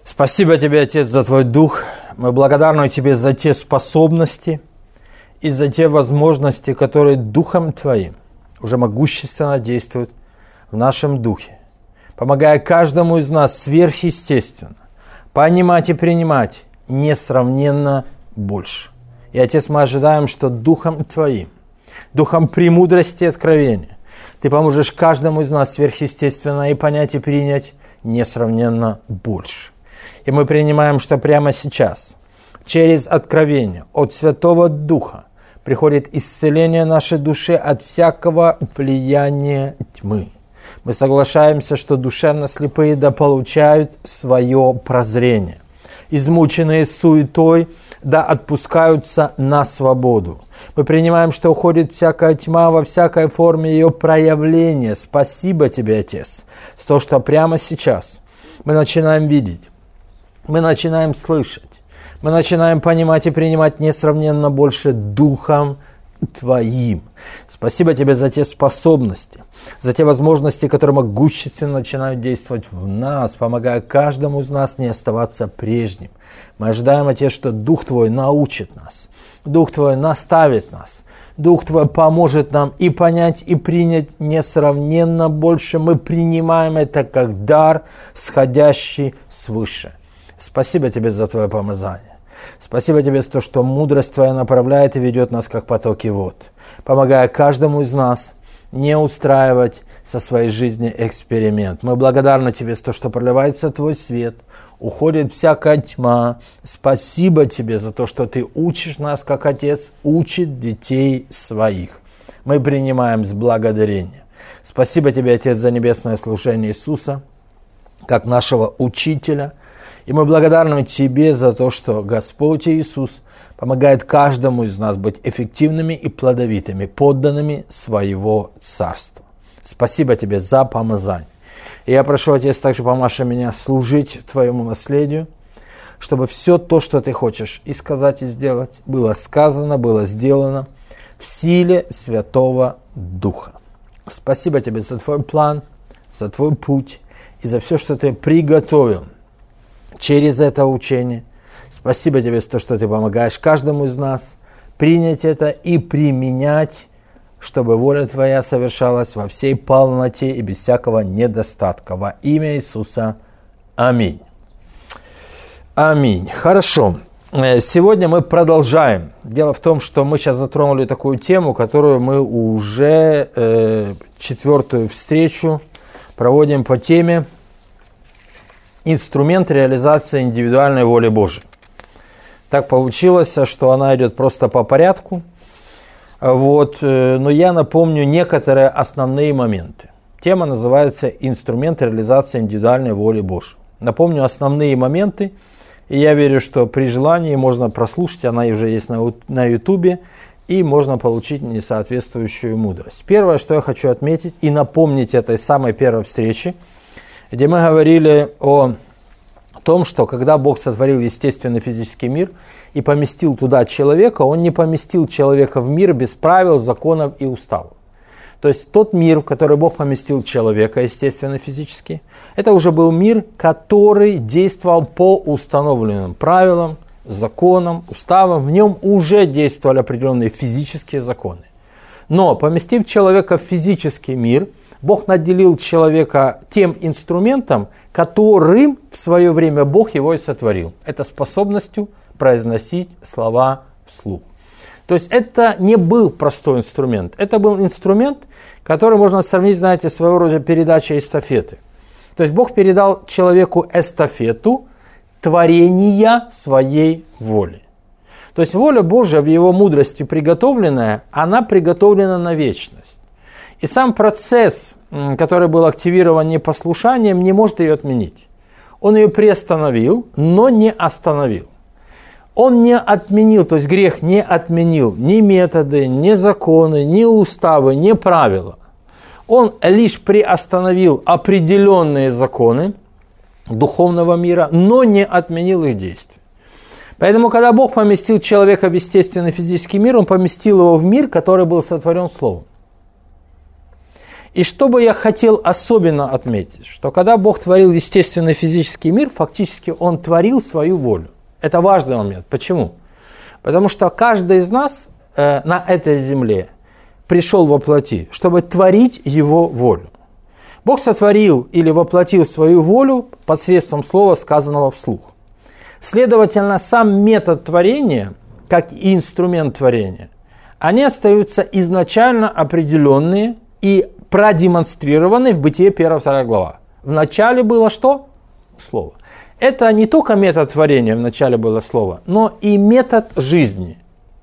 Спасибо Тебе, Отец, за Твой Дух. Мы благодарны Тебе за те способности и за те возможности, которые Духом Твоим уже могущественно действуют в нашем Духе, помогая каждому из нас сверхъестественно понимать и принимать несравненно больше. И, Отец, мы ожидаем, что Духом Твоим, Духом премудрости и откровения, Ты поможешь каждому из нас сверхъестественно и понять и принять несравненно больше. И мы принимаем, что прямо сейчас, через откровение от Святого Духа, приходит исцеление нашей души от всякого влияния тьмы. Мы соглашаемся, что душевно слепые да получают свое прозрение. Измученные суетой да отпускаются на свободу. Мы принимаем, что уходит всякая тьма во всякой форме ее проявления. Спасибо Тебе, Отец, за то, что прямо сейчас мы начинаем видеть, мы начинаем слышать, мы начинаем понимать и принимать несравненно больше Духом Твоим. Спасибо Тебе за те способности, за те возможности, которые могущественно начинают действовать в нас, помогая каждому из нас не оставаться прежним. Мы ожидаем, Отец, что Дух Твой научит нас, Дух Твой наставит нас, Дух Твой поможет нам и понять, и принять несравненно больше. Мы принимаем это как дар, сходящий свыше. Спасибо Тебе за Твое помазание. Спасибо Тебе за то, что мудрость Твоя направляет и ведет нас, как потоки вод, помогая каждому из нас не устраивать со своей жизни эксперимент. Мы благодарны Тебе за то, что проливается Твой свет, уходит всякая тьма. Спасибо Тебе за то, что Ты учишь нас, как Отец учит детей своих. Мы принимаем с благодарением. Спасибо Тебе, Отец, за небесное служение Иисуса, как нашего учителя. И мы благодарны Тебе за то, что Господь Иисус помогает каждому из нас быть эффективными и плодовитыми, подданными своего Царства. Спасибо Тебе за помазание. И я прошу, Отец, также помаши меня служить Твоему наследию, чтобы все то, что Ты хочешь и сказать, и сделать, было сказано, было сделано в силе Святого Духа. Спасибо Тебе за Твой план, за Твой путь и за все, что Ты приготовил через это учение. Спасибо Тебе за то, что Ты помогаешь каждому из нас принять это и применять, чтобы воля Твоя совершалась во всей полноте и без всякого недостатка. Во имя Иисуса. Аминь. Аминь. Хорошо. Сегодня мы продолжаем. Дело в том, что мы сейчас затронули такую тему, которую мы уже четвертую встречу проводим по теме «Инструмент реализации индивидуальной воли Божией». Так получилось, что она идет просто по порядку. Но я напомню некоторые основные моменты. Тема называется «Инструмент реализации индивидуальной воли Божией». Напомню основные моменты, и я верю, что при желании можно прослушать, она уже есть на YouTube, и можно получить несоответствующую мудрость. Первое, что я хочу отметить и напомнить этой самой первой встрече, где мы говорили о том, что когда Бог сотворил естественный физический мир и поместил туда человека, Он не поместил человека в мир без правил, законов и уставов. То есть тот мир, в который Бог поместил человека, естественно, физически, это уже был мир, который действовал по установленным правилам, законам, уставам. В нем уже действовали определенные физические законы. Но поместив человека в физический мир, Бог наделил человека тем инструментом, которым в свое время Бог его и сотворил. Это способностью произносить слова вслух. То есть это не был простой инструмент. Это был инструмент, который можно сравнить, знаете, своего рода передачей эстафеты. То есть Бог передал человеку эстафету творения своей воли. То есть воля Божия в его мудрости приготовленная, она приготовлена на вечность. И сам процесс, который был активирован непослушанием, не может ее отменить. Он ее приостановил, но не остановил. Он не отменил, то есть грех не отменил ни методы, ни законы, ни уставы, ни правила. Он лишь приостановил определенные законы духовного мира, но не отменил их действия. Поэтому, когда Бог поместил человека в естественный физический мир, Он поместил его в мир, который был сотворен Словом. И что бы я хотел особенно отметить, что когда Бог творил естественный физический мир, фактически Он творил свою волю. Это важный момент. Почему? Потому что каждый из нас на этой земле пришел во плоти, чтобы творить Его волю. Бог сотворил или воплотил свою волю посредством слова, сказанного вслух. Следовательно, сам метод творения, как и инструмент творения, они остаются изначально определенные и продемонстрированные в Бытие 1-2 глава. Вначале было что? Слово. Это не только метод творения, вначале было слово, но и метод жизни.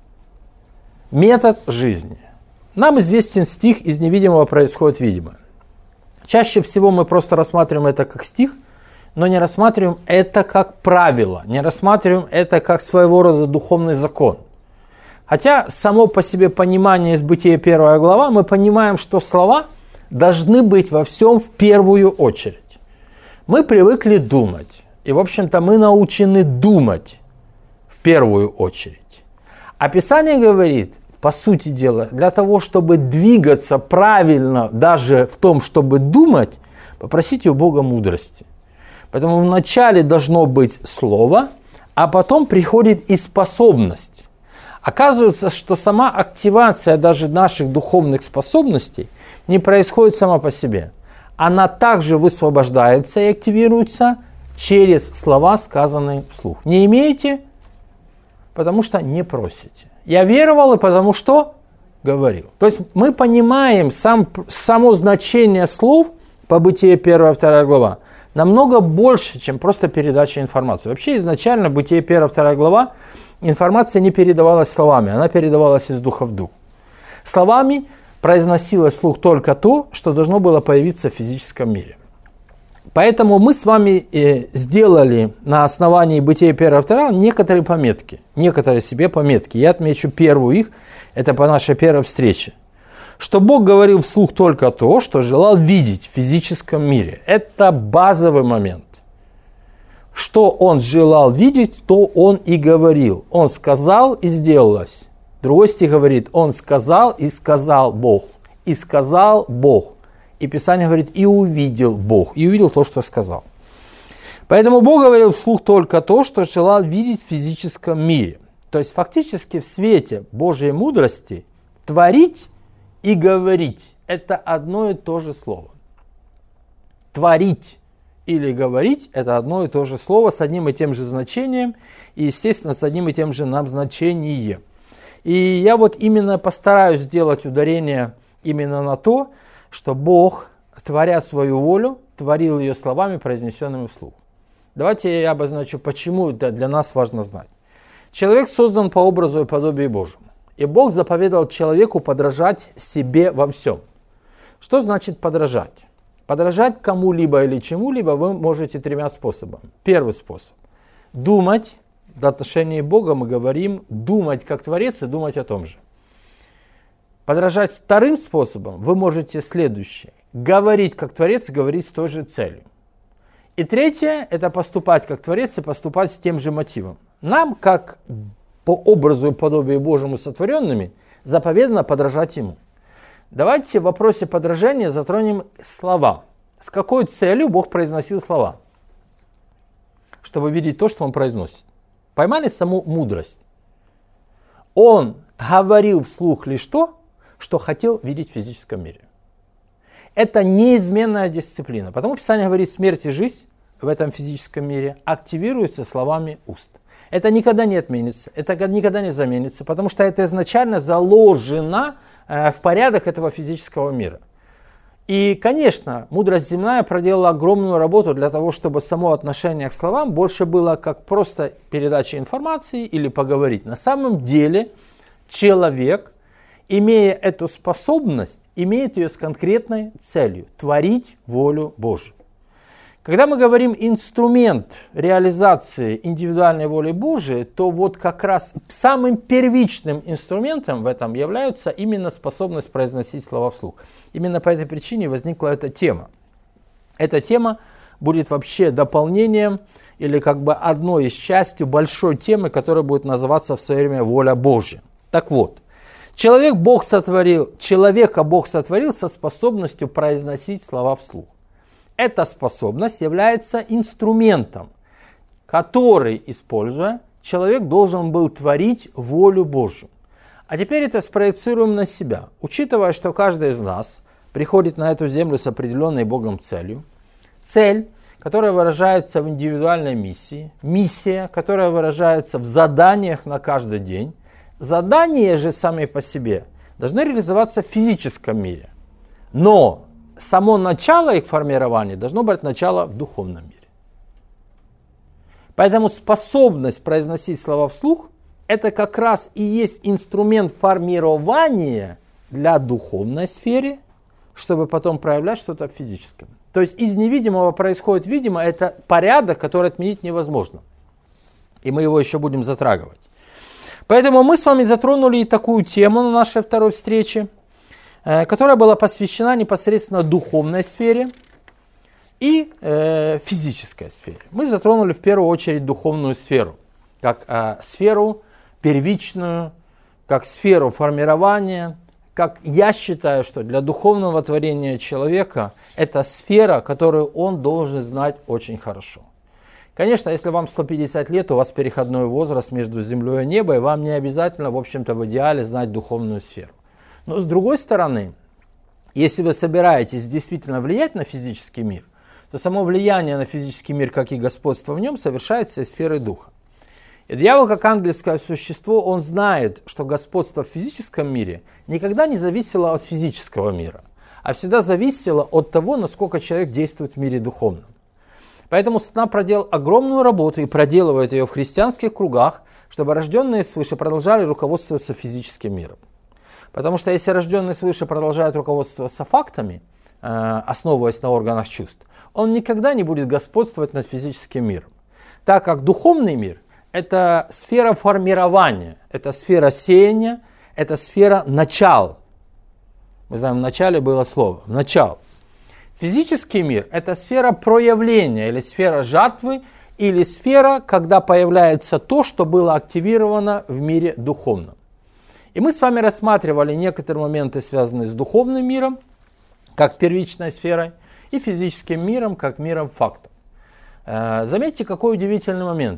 Метод жизни. Нам известен стих «Из невидимого происходит видимое». Чаще всего мы просто рассматриваем это как стих, но не рассматриваем это как правило, не рассматриваем это как своего рода духовный закон. Хотя само по себе понимание из Бытия 1 глава, мы понимаем, что слова должны быть во всем в первую очередь. Мы привыкли думать, и в общем-то мы научены думать в первую очередь. А Писание говорит, по сути дела, для того, чтобы двигаться правильно даже в том, чтобы думать, попросите у Бога мудрости. Поэтому вначале должно быть слово, а потом приходит и способность. Оказывается, что сама активация даже наших духовных способностей не происходит сама по себе. Она также высвобождается и активируется через слова, сказанные вслух. Не имеете, потому что не просите. Я веровал, и потому что говорил. То есть мы понимаем само значение слов по Бытие 1-2 глава намного больше, чем просто передача информации. Вообще изначально Бытие 1-2 глава информация не передавалась словами, она передавалась из духа в дух. Словами произносилось вслух только то, что должно было появиться в физическом мире. Поэтому мы с вами сделали на основании Бытия 1-2 некоторые пометки, некоторые себе пометки. Я отмечу первую их, это по нашей первой встрече. Что Бог говорил вслух только то, что желал видеть в физическом мире. Это базовый момент. Что Он желал видеть, то Он и говорил. Он сказал, и сделалось. Другой стих говорит, Он сказал, и сказал Бог. И сказал Бог. И Писание говорит, и увидел Бог. И увидел то, что сказал. Поэтому Бог говорил вслух только то, что желал видеть в физическом мире. То есть фактически в свете Божьей мудрости творить и говорить – это одно и то же слово. Творить или говорить – это одно и то же слово с одним и тем же значением и, естественно, с одним и тем же назначением. И я вот именно постараюсь сделать ударение именно на то, что Бог, творя свою волю, творил ее словами, произнесенными вслух. Давайте я обозначу, почему это для нас важно знать. Человек создан по образу и подобию Божьему. И Бог заповедал человеку подражать себе во всем. Что значит подражать? Подражать кому-либо или чему-либо вы можете 3 способами. Первый способ. Думать. В отношении Бога мы говорим думать как Творец и думать о том же. Подражать вторым способом вы можете следующее. Говорить как Творец и говорить с той же целью. И третье – это поступать как Творец и поступать с тем же мотивом. Нам, как по образу и подобию Божьему сотворенными, заповедано подражать Ему. Давайте в вопросе подражания затронем слова. С какой целью Бог произносил слова? Чтобы видеть то, что Он произносит. Поймали саму мудрость? Он говорил вслух лишь то, что хотел видеть в физическом мире. Это неизменная дисциплина. Потому Писание говорит, смерть и жизнь в этом физическом мире активируются словами уст. Это никогда не отменится, это никогда не заменится, потому что это изначально заложено в порядок этого физического мира. И, конечно, мудрость земная проделала огромную работу для того, чтобы само отношение к словам больше было как просто передача информации или поговорить. На самом деле человек, имея эту способность, имеет ее с конкретной целью – творить волю Божью. Когда мы говорим инструмент реализации индивидуальной воли Божией, то вот как раз самым первичным инструментом в этом является именно способность произносить слова вслух. Именно по этой причине возникла эта тема. Эта тема будет вообще дополнением или как бы одной из частью большой темы, которая будет называться в свое время «Воля Божья». Так вот, Человека Бог сотворил со способностью произносить слова вслух. Эта способность является инструментом, который, используя, человек должен был творить волю Божью. А теперь это спроецируем на себя. Учитывая, что каждый из нас приходит на эту землю с определенной Богом целью. Цель, которая выражается в индивидуальной миссии. Миссия, которая выражается в заданиях на каждый день. Задания же сами по себе должны реализоваться в физическом мире. Но само начало их формирования должно брать начало в духовном мире. Поэтому способность произносить слова вслух – это как раз и есть инструмент формирования для духовной сферы, чтобы потом проявлять что-то в физическом. То есть из невидимого происходит видимое – это порядок, который отменить невозможно. И мы его еще будем затрагивать. Поэтому мы с вами затронули и такую тему на нашей второй встрече, которая была посвящена непосредственно духовной сфере и физической сфере. Мы затронули в первую очередь духовную сферу, как сферу первичную, как сферу формирования, как я считаю, что для духовного творения человека это сфера, которую он должен знать очень хорошо. Конечно, если вам 150 лет, у вас переходной возраст между землей и небом, и вам не обязательно, в общем-то, в идеале знать духовную сферу. Но с другой стороны, если вы собираетесь действительно влиять на физический мир, то само влияние на физический мир, как и господство в нем, совершается из сферы духа. И дьявол, как ангельское существо, он знает, что господство в физическом мире никогда не зависело от физического мира, а всегда зависело от того, насколько человек действует в мире духовном. Поэтому сатана проделал огромную работу и проделывает ее в христианских кругах, чтобы рожденные свыше продолжали руководствоваться физическим миром. Потому что если рожденные свыше продолжают руководствоваться фактами, основываясь на органах чувств, он никогда не будет господствовать над физическим миром. Так как духовный мир – это сфера формирования, это сфера сеяния, это сфера начала. Мы знаем, в начале было слово «начало». Физический мир – это сфера проявления, или сфера жатвы, или сфера, когда появляется то, что было активировано в мире духовном. И мы с вами рассматривали некоторые моменты, связанные с духовным миром, как первичной сферой, и физическим миром, как миром фактов. Заметьте, какой удивительный момент.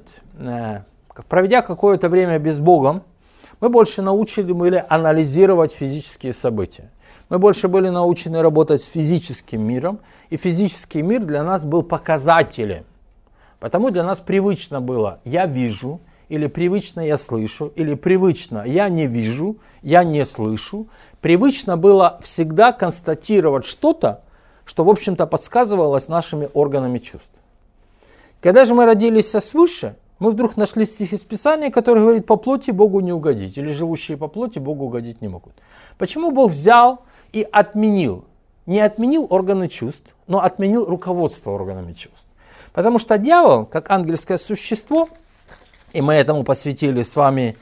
Проведя какое-то время без Бога, мы больше научили были анализировать физические события. Мы больше были научены работать с физическим миром, и физический мир для нас был показателем. Потому для нас привычно было «я вижу», или привычно «я слышу», или привычно «я не вижу», «я не слышу». Привычно было всегда констатировать что-то, что, в общем-то, подсказывалось нашими органами чувств. Когда же мы родились свыше, мы вдруг нашли стих из Писания, который говорит «по плоти Богу не угодить», или «живущие по плоти Богу угодить не могут». Почему Бог взял и отменил? Не отменил органы чувств, но отменил руководство органами чувств. Потому что дьявол, как ангельское существо, и мы этому посвятили с вами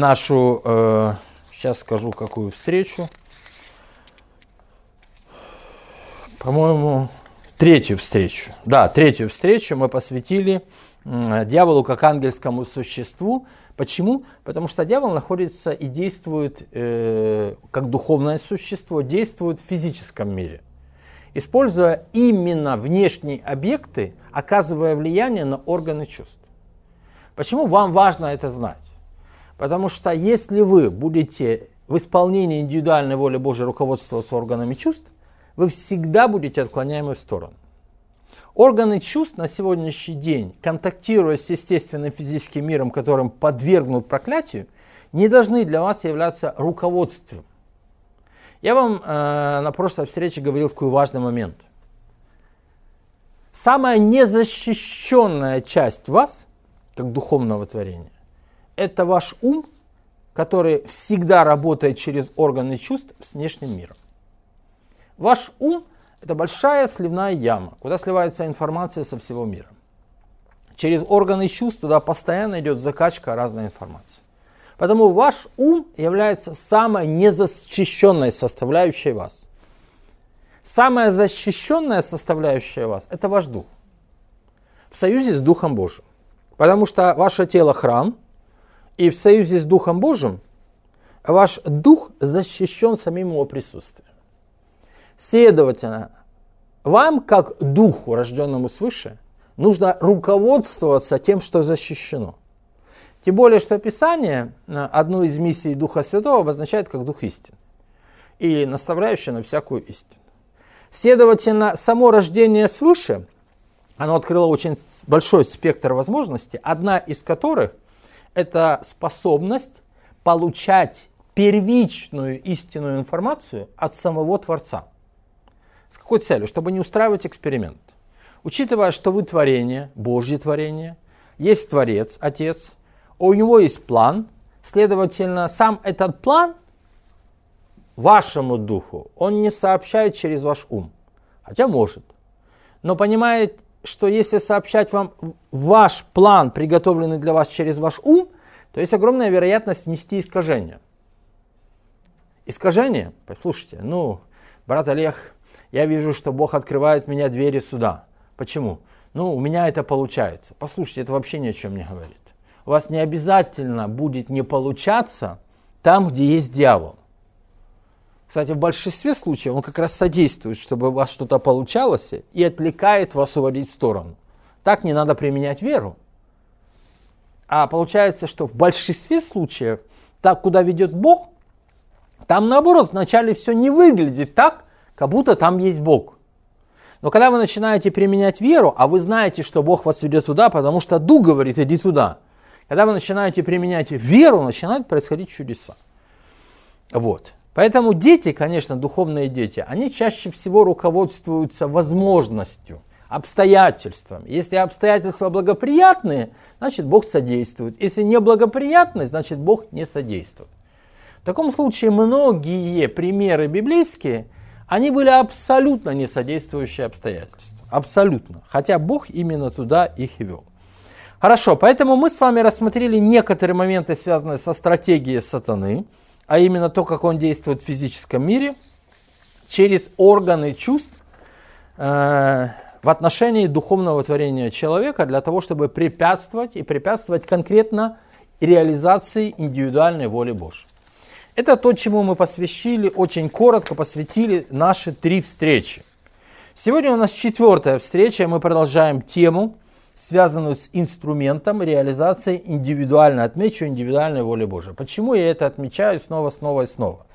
нашу, сейчас скажу, какую встречу, по-моему, третью встречу. Да, третью встречу мы посвятили дьяволу как ангельскому существу. Почему? Потому что дьявол находится и действует, как духовное существо, действует в физическом мире, используя именно внешние объекты, оказывая влияние на органы чувств. Почему вам важно это знать? Потому что если вы будете в исполнении индивидуальной воли Божьей руководствоваться органами чувств, вы всегда будете отклоняемы в сторону. Органы чувств на сегодняшний день, контактируя с естественным физическим миром, которым подвергнут проклятию, не должны для вас являться руководством. Я вам на прошлой встрече говорил такой важный момент. Самая незащищенная часть вас, как духовного творения, это ваш ум, который всегда работает через органы чувств с внешним миром. Ваш ум – это большая сливная яма, куда сливается информация со всего мира. Через органы чувств туда постоянно идет закачка разной информации. Поэтому ваш ум является самой незащищенной составляющей вас. Самая защищенная составляющая вас – это ваш дух. В союзе с Духом Божьим. Потому что ваше тело – храм, и в союзе с Духом Божьим ваш дух защищен самим его присутствием. Следовательно, вам, как духу, рожденному свыше, нужно руководствоваться тем, что защищено. Тем более, что Писание одну из миссий Духа Святого обозначает как Дух истины и наставляющий на всякую истину. Следовательно, само рождение свыше, оно открыло очень большой спектр возможностей, одна из которых – это способность получать первичную истинную информацию от самого Творца. С какой целью? Чтобы не устраивать эксперимент. Учитывая, что вы творение, Божье творение, есть Творец, Отец, у него есть план, следовательно, сам этот план вашему духу он не сообщает через ваш ум, хотя может. Но понимает, что если сообщать вам ваш план, приготовленный для вас через ваш ум, то есть огромная вероятность внести искажение. Искажение? Послушайте, брат Олег, я вижу, что Бог открывает мне двери суда. Почему? У меня это получается. Послушайте, это вообще ни о чем не говорит. У вас не обязательно будет не получаться там, где есть дьявол. Кстати, в большинстве случаев он как раз содействует, чтобы у вас что-то получалось и отвлекает вас уводить в сторону. Так не надо применять веру. А получается, что в большинстве случаев, так, куда ведет Бог, там наоборот, вначале все не выглядит так, как будто там есть Бог. Но когда вы начинаете применять веру, а вы знаете, что Бог вас ведет туда, потому что Дух говорит, иди туда. Когда вы начинаете применять веру, начинают происходить чудеса. Вот. Поэтому дети, конечно, духовные дети, они чаще всего руководствуются возможностью, обстоятельствами. Если обстоятельства благоприятные, значит Бог содействует. Если неблагоприятные, значит Бог не содействует. В таком случае многие примеры библейские, они были абсолютно несодействующие обстоятельства. Абсолютно. Хотя Бог именно туда их и вел. Хорошо, поэтому мы с вами рассмотрели некоторые моменты, связанные со стратегией сатаны, а именно то, как он действует в физическом мире, через органы чувств в отношении духовного творения человека, для того, чтобы препятствовать конкретно реализации индивидуальной воли Божьей. Это то, чему мы очень коротко посвятили наши 3 встречи. Сегодня у нас 4-я встреча, и мы продолжаем тему, связанную с инструментом реализации индивидуальной воли Божией. Почему я это отмечаю снова и снова?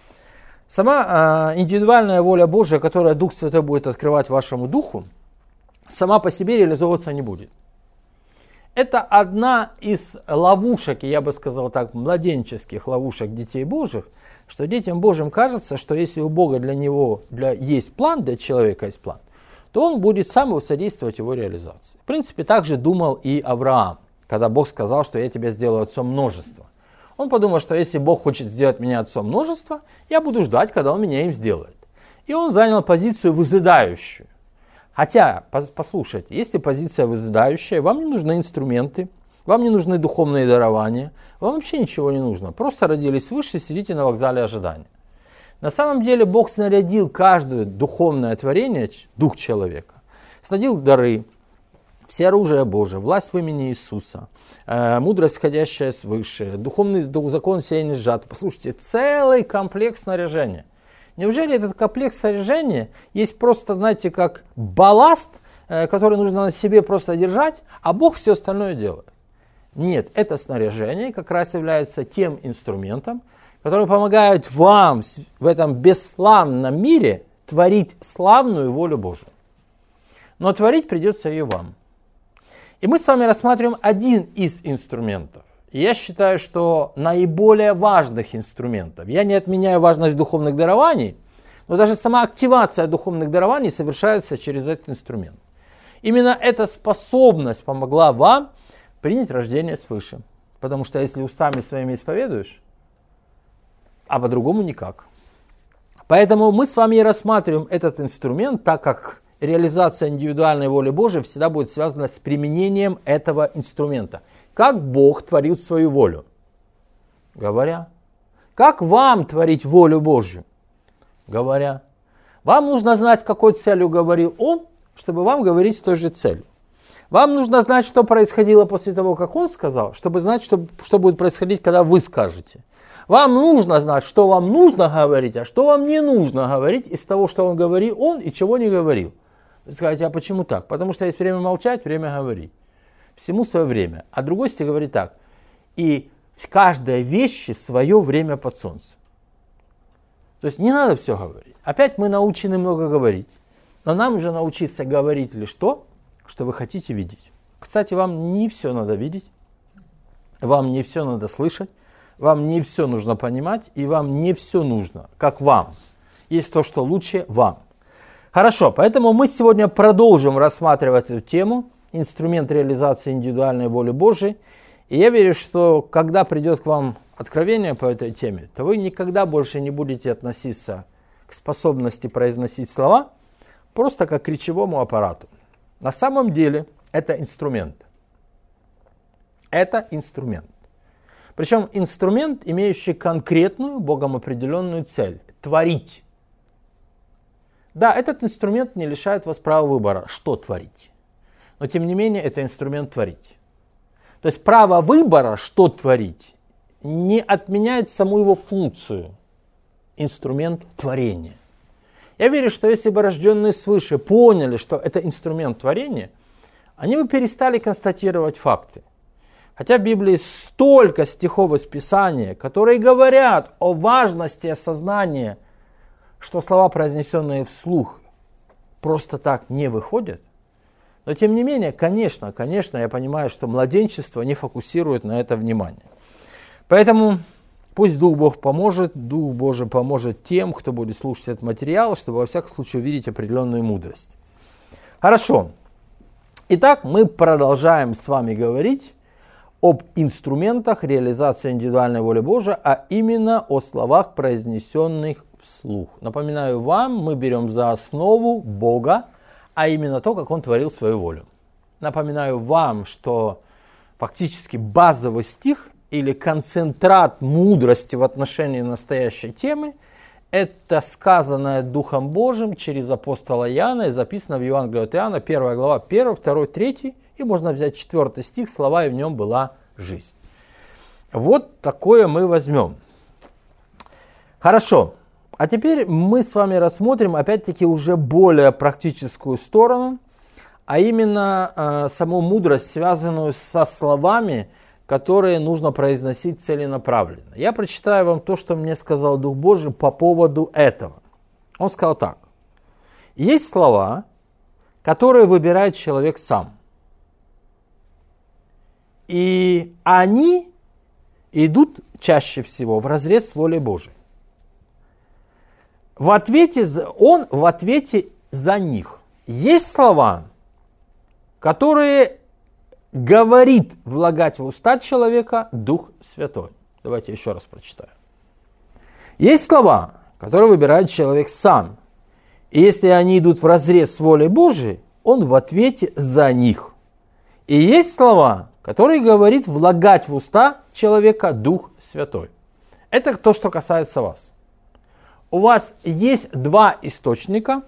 Сама индивидуальная воля Божия, которую Дух Святой будет открывать вашему духу, сама по себе реализовываться не будет. Это одна из ловушек, я бы сказал так, младенческих ловушек детей Божьих, что детям Божьим кажется, что если у Бога есть план, для человека есть план, то он будет сам содействовать его реализации. В принципе, так же думал и Авраам, когда Бог сказал, что я тебя сделаю отцом множества. Он подумал, что если Бог хочет сделать меня отцом множества, я буду ждать, когда он меня им сделает. И он занял позицию выжидающую. Хотя, послушайте, если позиция выжидающая, вам не нужны инструменты, вам не нужны духовные дарования, вам вообще ничего не нужно. Просто родились свыше, сидите на вокзале ожидания. На самом деле Бог снарядил каждое духовное творение, дух человека, снарядил дары, все оружие Божие, власть в имени Иисуса, мудрость, исходящая свыше, духовный закон сеяния жатвы. Послушайте, целый комплект снаряжения. Неужели этот комплект снаряжения есть просто, знаете, как балласт, который нужно на себе просто держать, а Бог все остальное делает? Нет, это снаряжение как раз является тем инструментом, который помогает вам в этом бесславном мире творить славную волю Божию. Но творить придется и вам. И мы с вами рассматриваем один из инструментов. И я считаю, что наиболее важных инструментов. Я не отменяю важность духовных дарований, но даже сама активация духовных дарований совершается через этот инструмент. Именно эта способность помогла вам принять рождение свыше. Потому что если устами своими исповедуешь, а по-другому никак. Поэтому мы с вами и рассматриваем этот инструмент, так как реализация индивидуальной воли Божией всегда будет связана с применением этого инструмента. Как Бог творил свою волю? Говоря. Как вам творить волю Божью? Говоря. Вам нужно знать, с какой целью говорил Он, чтобы вам говорить с той же целью. Вам нужно знать, что происходило после того, как Он сказал, чтобы знать, что будет происходить, когда вы скажете. Вам нужно знать, что вам нужно говорить, а что вам не нужно говорить из того, что он говорил он и чего не говорил. Вы скажете, а почему так? Потому что есть время молчать, время говорить. Всему свое время. А другой стих говорит так. И каждой вещи свое время под солнцем. То есть не надо все говорить. Опять мы научены много говорить. Но нам уже научиться говорить лишь то, что вы хотите видеть. Кстати, вам не все надо видеть. Вам не все надо слышать. Вам не все нужно понимать. И вам не все нужно, как вам. Есть то, что лучше вам. Хорошо, поэтому мы сегодня продолжим рассматривать эту тему. Инструмент реализации индивидуальной воли Божией. И я верю, что когда придет к вам откровение по этой теме, то вы никогда больше не будете относиться к способности произносить слова просто как к речевому аппарату. На самом деле это инструмент. Это инструмент. Причем инструмент, имеющий конкретную, Богом определенную цель – творить. Да, этот инструмент не лишает вас права выбора, что творить. Но тем не менее, это инструмент творить. То есть право выбора, что творить, не отменяет саму его функцию. Инструмент творения. Я верю, что если бы рожденные свыше поняли, что это инструмент творения, они бы перестали констатировать факты. Хотя в Библии столько стихов из Писания, которые говорят о важности осознания, что слова, произнесенные вслух, просто так не выходят. Но тем не менее, конечно, я понимаю, что младенчество не фокусирует на это внимание. Поэтому пусть Дух Бог поможет, Дух Божий поможет тем, кто будет слушать этот материал, чтобы во всяком случае увидеть определенную мудрость. Хорошо. Итак, мы продолжаем с вами говорить об инструментах реализации индивидуальной воли Божией, а именно о словах, произнесенных вслух. Напоминаю вам, мы берем за основу Бога, а именно то, как Он творил свою волю. Напоминаю вам, что фактически базовый стих или концентрат мудрости в отношении настоящей темы – это сказанное Духом Божиим через апостола Иоанна и записано в Евангелии от Иоанна, 1 глава, 1, 2, 3, и можно взять 4 стих, слова, и в нем была жизнь. Вот такое мы возьмем. Хорошо. А теперь мы с вами рассмотрим, опять-таки, уже более практическую сторону, а именно саму мудрость, связанную со словами, которые нужно произносить целенаправленно. Я прочитаю вам то, что мне сказал Дух Божий по поводу этого. Он сказал так. Есть слова, которые выбирает человек сам. И они идут чаще всего вразрез с волей Божией. Он в ответе за них. Есть слова, которые говорит влагать в уста человека Дух Святой. Давайте еще раз прочитаю. Есть слова, которые выбирает человек сам. И если они идут вразрез с волей Божией, он в ответе за них. И есть слова, которые говорит влагать в уста человека Дух Святой. Это то, что касается вас. У вас есть два источника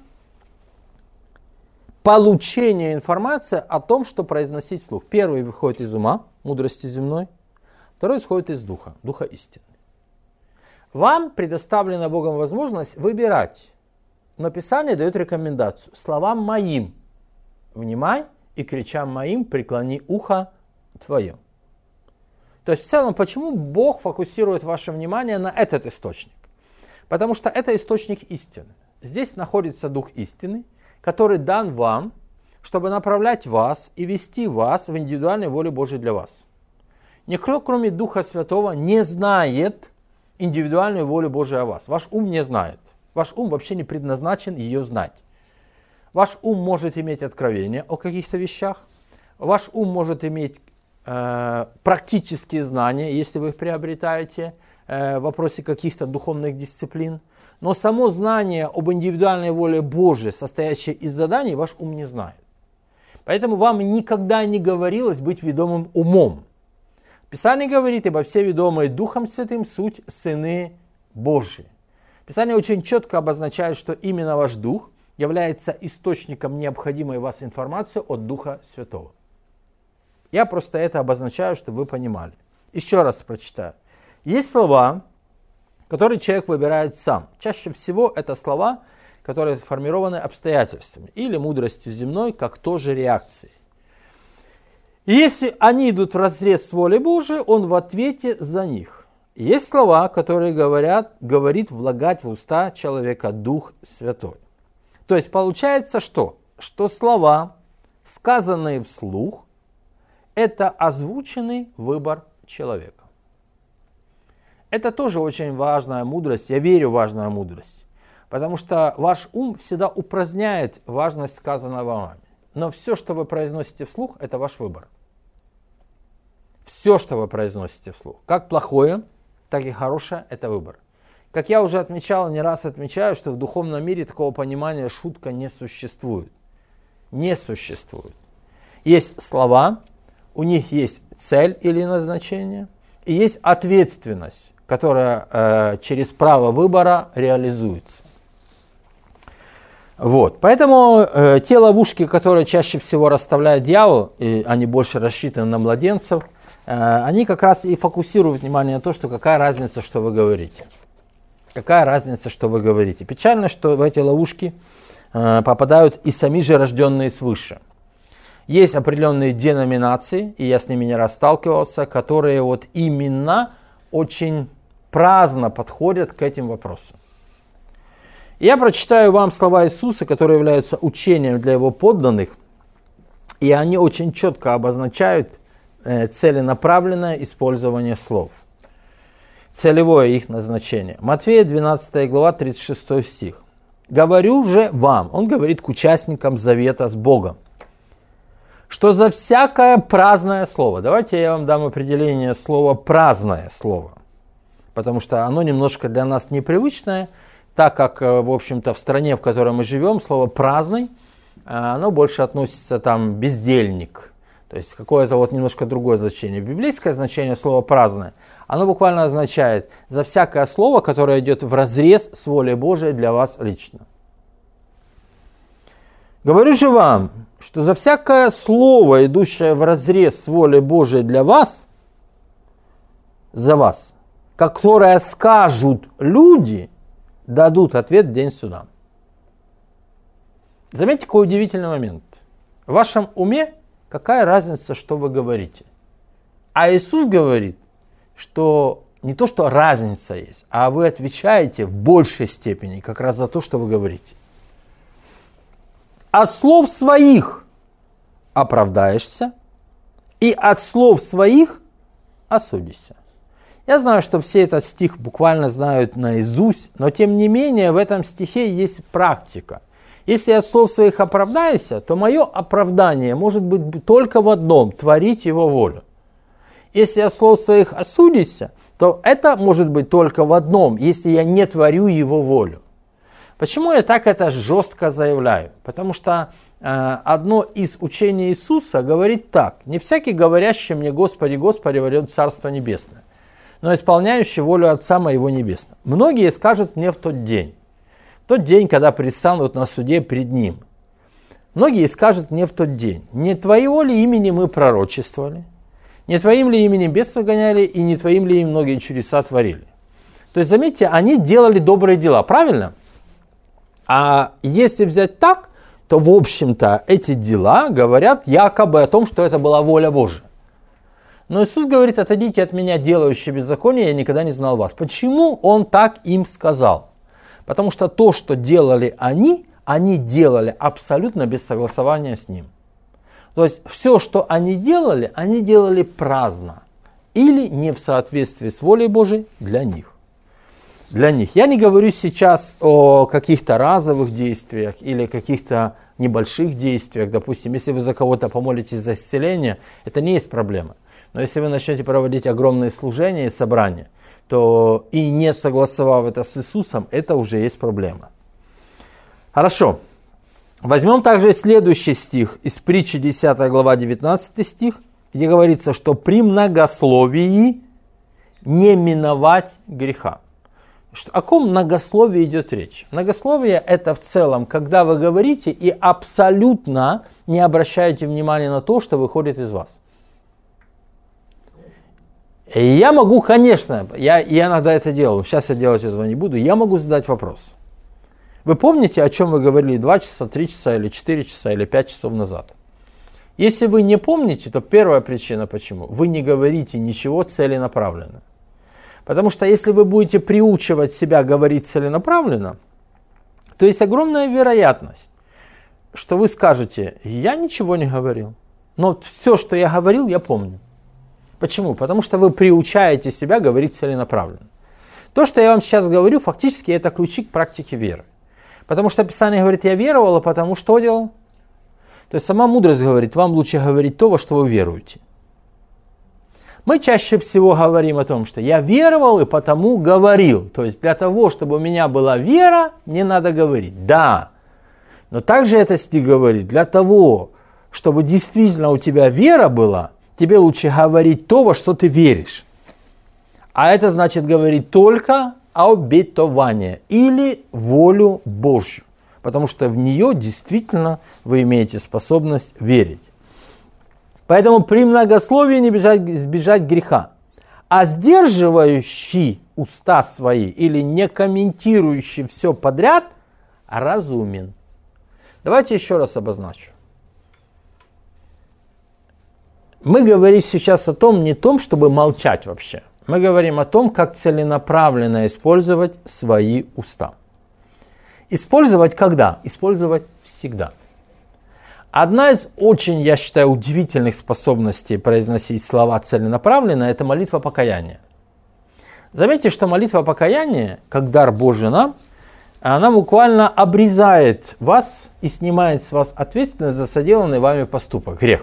получения информации о том, что произносить вслух. Первый выходит из ума, мудрости земной. Второй исходит из духа, духа истины. Вам предоставлена Богом возможность выбирать. Но Писание дает рекомендацию. Словам моим внимай, и кричам моим преклони ухо твое. То есть в целом, почему Бог фокусирует ваше внимание на этот источник? Потому что это источник истины. Здесь находится Дух истины, который дан вам, чтобы направлять вас и вести вас в индивидуальной воле Божией для вас. Никто, кроме Духа Святого, не знает индивидуальную волю Божию о вас. Ваш ум не знает. Ваш ум вообще не предназначен ее знать. Ваш ум может иметь откровение о каких-то вещах. Ваш ум может иметь практические знания, если вы их приобретаете в вопросе каких-то духовных дисциплин. Но само знание об индивидуальной воле Божией, состоящее из заданий, ваш ум не знает. Поэтому вам никогда не говорилось быть ведомым умом. Писание говорит, ибо все ведомые Духом Святым суть сыны Божьи. Писание очень четко обозначает, что именно ваш дух является источником необходимой вас информации от Духа Святого. Я просто это обозначаю, чтобы вы понимали. Еще раз прочитаю. Есть слова, которые человек выбирает сам. Чаще всего это слова, которые сформированы обстоятельствами или мудростью земной, как тоже реакцией. И если они идут вразрез с волей Божией, он в ответе за них. Есть слова, которые говорит влагать в уста человека Дух Святой. То есть получается что? Что слова, сказанные вслух, это озвученный выбор человека. Это тоже очень важная мудрость, я верю в важную мудрость, потому что ваш ум всегда упраздняет важность сказанного вами. Но все, что вы произносите вслух, это ваш выбор. Все, что вы произносите вслух, как плохое, так и хорошее, это выбор. Как я уже отмечал, не раз отмечаю, что в духовном мире такого понимания шутка не существует. Не существует. Есть слова, у них есть цель или назначение, и есть ответственность, которая через право выбора реализуется. Вот. Поэтому те ловушки, которые чаще всего расставляет дьявол, и они больше рассчитаны на младенцев, они как раз и фокусируют внимание на то, что какая разница, что вы говорите. Какая разница, что вы говорите. Печально, что в эти ловушки попадают и сами же рожденные свыше. Есть определенные деноминации, и я с ними не раз сталкивался, которые вот именно очень праздно подходят к этим вопросам. Я прочитаю вам слова Иисуса, которые являются учением для его подданных, и они очень четко обозначают целенаправленное использование слов. Целевое их назначение. Матфея 12 глава 36 стих. «Говорю же вам», он говорит к участникам завета с Богом, что за всякое праздное слово, давайте я вам дам определение слова «праздное слово», потому что оно немножко для нас непривычное, так как, в общем-то, в стране, в которой мы живем, слово «праздный», оно больше относится там «бездельник», то есть какое-то вот немножко другое значение. Библейское значение слова «праздное», оно буквально означает «за всякое слово, которое идет вразрез с волей Божией для вас лично». Говорю же вам, что за всякое слово, идущее вразрез с волей Божией для вас, за вас, которое скажут люди, дадут ответ в день суда. Заметьте, какой удивительный момент. В вашем уме какая разница, что вы говорите? А Иисус говорит, что не то, что разница есть, а вы отвечаете в большей степени как раз за то, что вы говорите. От слов своих оправдаешься, и от слов своих осудишься. Я знаю, что все этот стих буквально знают наизусть, но тем не менее в этом стихе есть практика. Если от слов своих оправдаешься, то мое оправдание может быть только в одном – творить его волю. Если от слов своих осудишься, то это может быть только в одном, если я не творю его волю. Почему я так это жестко заявляю? Потому что одно из учений Иисуса говорит так: «Не всякий, говорящий мне Господи, Господи, войдет в Царство Небесное, но исполняющий волю Отца Моего Небесного». Многие скажут мне в тот день, когда предстанут на суде пред Ним. Многие скажут мне в тот день: не Твоего ли имени мы пророчествовали, не Твоим ли именем бесов гоняли, и не Твоим ли им многие чудеса творили. То есть, заметьте, они делали добрые дела, правильно? А если взять так, то, в общем-то, эти дела говорят якобы о том, что это была воля Божия. Но Иисус говорит: отойдите от меня, делающие беззаконие, я никогда не знал вас. Почему Он так им сказал? Потому что то, что делали они делали абсолютно без согласования с Ним. То есть все, что они делали праздно или не в соответствии с волей Божией для них. Я не говорю сейчас о каких-то разовых действиях или каких-то небольших действиях. Допустим, если вы за кого-то помолитесь за исцеление, это не есть проблема. Но если вы начнете проводить огромные служения и собрания, то и не согласовав это с Иисусом, это уже есть проблема. Хорошо. Возьмем также следующий стих из притчи 10 глава 19 стих, где говорится, что при многословии не миновать греха. О каком многословии идет речь? Многословие – это в целом, когда вы говорите и абсолютно не обращаете внимания на то, что выходит из вас. И я могу, конечно, я иногда это делал, сейчас я делать этого не буду, я могу задать вопрос. Вы помните, о чем вы говорили 2 часа, 3 часа, или 4 часа, или 5 часов назад? Если вы не помните, то первая причина почему? Вы не говорите ничего целенаправленно. Потому что если вы будете приучивать себя говорить целенаправленно, то есть огромная вероятность, что вы скажете, я ничего не говорил, но все, что я говорил, я помню. Почему? Потому что вы приучаете себя говорить целенаправленно. То, что я вам сейчас говорю, фактически это ключи к практике веры. Потому что Писание говорит, я веровал, а потому что делал? То есть сама мудрость говорит, вам лучше говорить то, во что вы веруете. Мы чаще всего говорим о том, что я веровал и потому говорил. То есть для того, чтобы у меня была вера, мне надо говорить. Да, но также этот стих говорит, для того, чтобы действительно у тебя вера была, тебе лучше говорить то, во что ты веришь. А это значит говорить только обетование или волю Божью. Потому что в нее действительно вы имеете способность верить. Поэтому при многословии не избежать греха. А сдерживающий уста свои или не комментирующий все подряд разумен. Давайте еще раз обозначу. Мы говорим сейчас о том, не том, чтобы молчать вообще. Мы говорим о том, как целенаправленно использовать свои уста. Использовать когда? Использовать всегда. Одна из очень, я считаю, удивительных способностей произносить слова целенаправленно – это молитва покаяния. Заметьте, что молитва покаяния, как дар Божий нам, она буквально обрезает вас и снимает с вас ответственность за соделанный вами поступок, грех.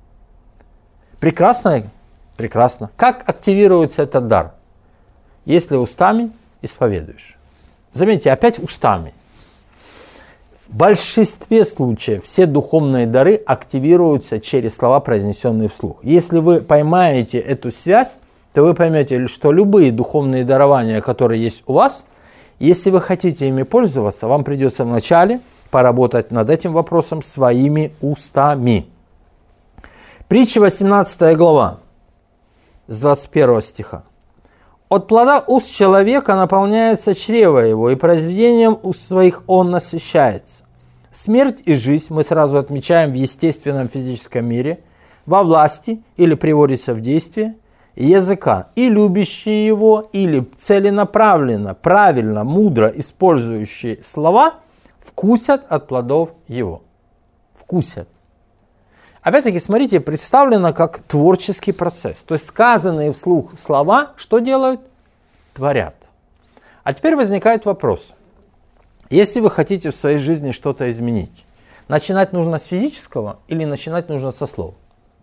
Прекрасно? Прекрасно. Как активируется этот дар? Если устами исповедуешь. Заметьте, опять устами. В большинстве случаев все духовные дары активируются через слова, произнесенные вслух. Если вы поймаете эту связь, то вы поймете, что любые духовные дарования, которые есть у вас, если вы хотите ими пользоваться, вам придется вначале поработать над этим вопросом своими устами. Притча 18 глава, с 21 стиха. «От плода уст человека наполняется чрево его, и произведением уст своих он насыщается». Смерть и жизнь мы сразу отмечаем в естественном физическом мире, во власти или приводится в действие языка, и любящие его, или целенаправленно, правильно, мудро использующие слова, вкусят от плодов его. Вкусят. Опять-таки, смотрите, представлено как творческий процесс. То есть сказанные вслух слова что делают? Творят. А теперь возникает вопрос. Если вы хотите в своей жизни что-то изменить, начинать нужно с физического или начинать нужно со слов?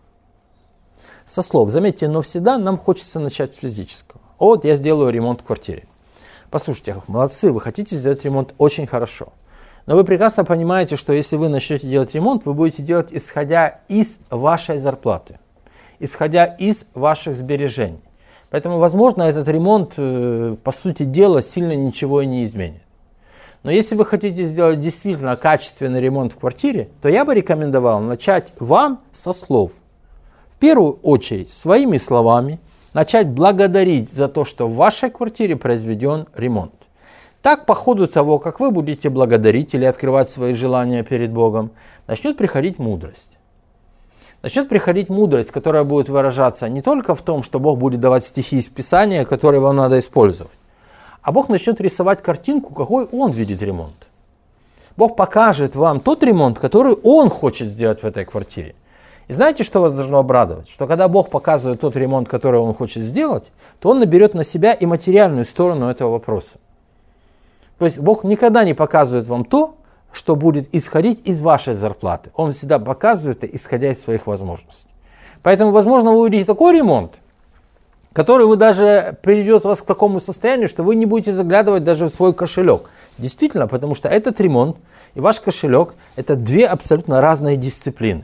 Со слов. Заметьте, но всегда нам хочется начать с физического. Вот я сделаю ремонт в квартире. Послушайте, молодцы, вы хотите сделать ремонт очень хорошо. Но вы прекрасно понимаете, что если вы начнете делать ремонт, вы будете делать исходя из вашей зарплаты, исходя из ваших сбережений. Поэтому, возможно, этот ремонт, по сути дела, сильно ничего и не изменит. Но если вы хотите сделать действительно качественный ремонт в квартире, то я бы рекомендовал начать вам со слов. В первую очередь, своими словами, начать благодарить за то, что в вашей квартире произведен ремонт. Так, по ходу того, как вы будете благодарить или открывать свои желания перед Богом, начнет приходить мудрость. Начнет приходить мудрость, которая будет выражаться не только в том, что Бог будет давать стихи из Писания, которые вам надо использовать, а Бог начнет рисовать картинку, какой Он видит ремонт. Бог покажет вам тот ремонт, который Он хочет сделать в этой квартире. И знаете, что вас должно обрадовать? Что когда Бог показывает тот ремонт, который Он хочет сделать, то Он наберет на себя и материальную сторону этого вопроса. То есть Бог никогда не показывает вам то, что будет исходить из вашей зарплаты. Он всегда показывает это, исходя из своих возможностей. Поэтому, возможно, вы увидите такой ремонт, который вы даже приведет вас к такому состоянию, что вы не будете заглядывать даже в свой кошелек. Действительно, потому что этот ремонт и ваш кошелек – это две абсолютно разные дисциплины.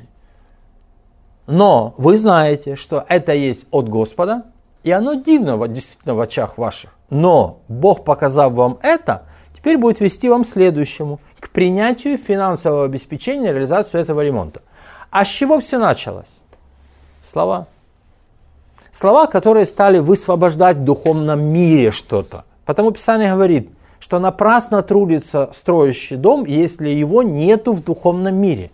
Но вы знаете, что это есть от Господа, и оно дивно действительно в очах ваших. Но Бог, показав вам это, теперь будет вести вам к следующему, к принятию финансового обеспечения, реализацию этого ремонта. А с чего все началось? Слова. Слова, которые стали высвобождать в духовном мире что-то. Потому Писание говорит, что напрасно трудится строящий дом, если его нету в духовном мире.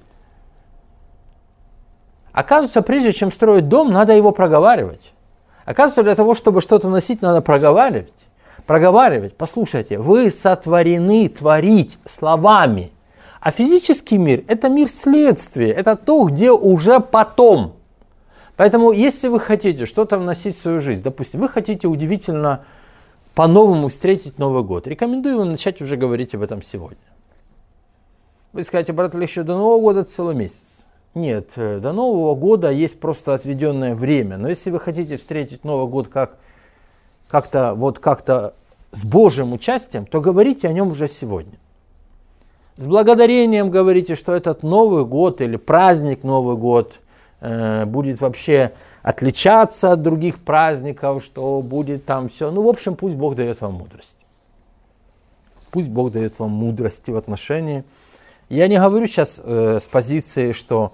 Оказывается, прежде чем строить дом, надо его проговаривать. Оказывается, для того, чтобы что-то носить, надо проговаривать. Проговаривать. Послушайте, вы сотворены творить словами. А физический мир – это мир следствия. Это то, где уже потом. Поэтому, если вы хотите что-то вносить в свою жизнь, допустим, вы хотите удивительно по-новому встретить Новый год, рекомендую вам начать уже говорить об этом сегодня. Вы скажете, брат, еще до Нового года целый месяц. Нет, до Нового года есть просто отведенное время. Но если вы хотите встретить Новый год как-то с Божьим участием, то говорите о нем уже сегодня. С благодарением говорите, что этот Новый год или праздник Новый год будет вообще отличаться от других праздников, что будет там все. Ну, в общем, пусть Бог дает вам мудрость. Пусть Бог дает вам мудрости в отношении. Я не говорю сейчас с позиции, что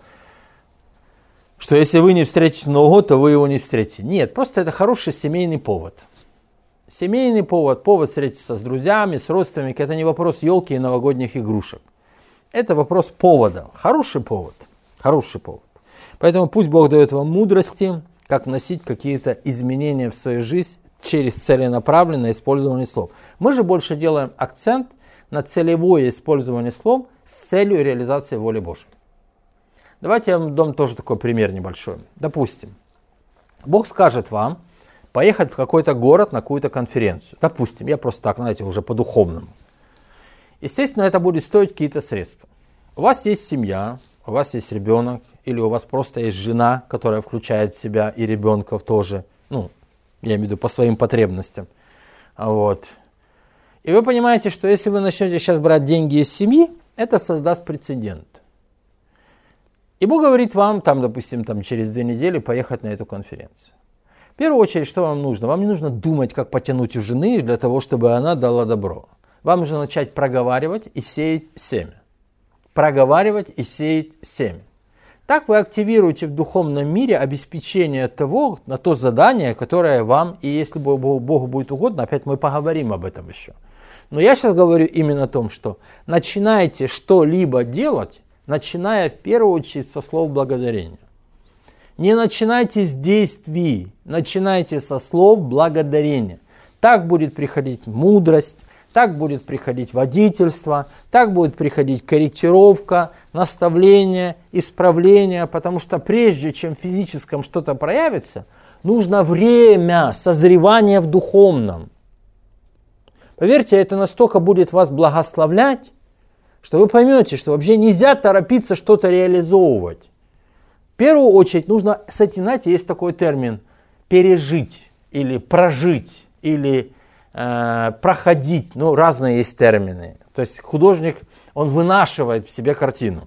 если вы не встретите Новый год, то вы его не встретите. Нет, просто это хороший семейный повод. Семейный повод встретиться с друзьями, с родственниками, это не вопрос елки и новогодних игрушек. Это вопрос повода. Хороший повод. Хороший повод. Поэтому пусть Бог дает вам мудрости, как вносить какие-то изменения в свою жизнь через целенаправленное использование слов. Мы же больше делаем акцент на целевое использование слов с целью реализации воли Божьей. Давайте я вам дам тоже такой пример небольшой. Допустим, Бог скажет вам поехать в какой-то город на какую-то конференцию. Допустим, я просто так, знаете, уже по-духовному. Естественно, это будет стоить какие-то средства. У вас есть семья, у вас есть ребенок, или у вас просто есть жена, которая включает в себя и ребенков тоже, я имею в виду по своим потребностям. Вот. И вы понимаете, что если вы начнете сейчас брать деньги из семьи, это создаст прецедент. И Бог говорит вам, допустим, через 2 недели поехать на эту конференцию. В первую очередь, что вам нужно? Вам не нужно думать, как потянуть у жены для того, чтобы она дала добро. Вам нужно начать проговаривать и сеять семя. Проговаривать и сеять семя. Так вы активируете в духовном мире обеспечение того, на то задание, которое вам, и если Богу будет угодно, опять мы поговорим об этом еще. Но я сейчас говорю именно о том, что начинайте что-либо делать, начиная в первую очередь со слов благодарения. Не начинайте с действий, начинайте со слов благодарения. Так будет приходить мудрость, так будет приходить водительство, так будет приходить корректировка, наставление, исправление, потому что прежде чем в физическом что-то проявится, нужно время созревания в духовном. Поверьте, это настолько будет вас благословлять, что вы поймете, что вообще нельзя торопиться что-то реализовывать. В первую очередь нужно с этим, знаете, есть такой термин пережить или прожить или проходить. Разные есть термины. То есть художник, он вынашивает в себе картину.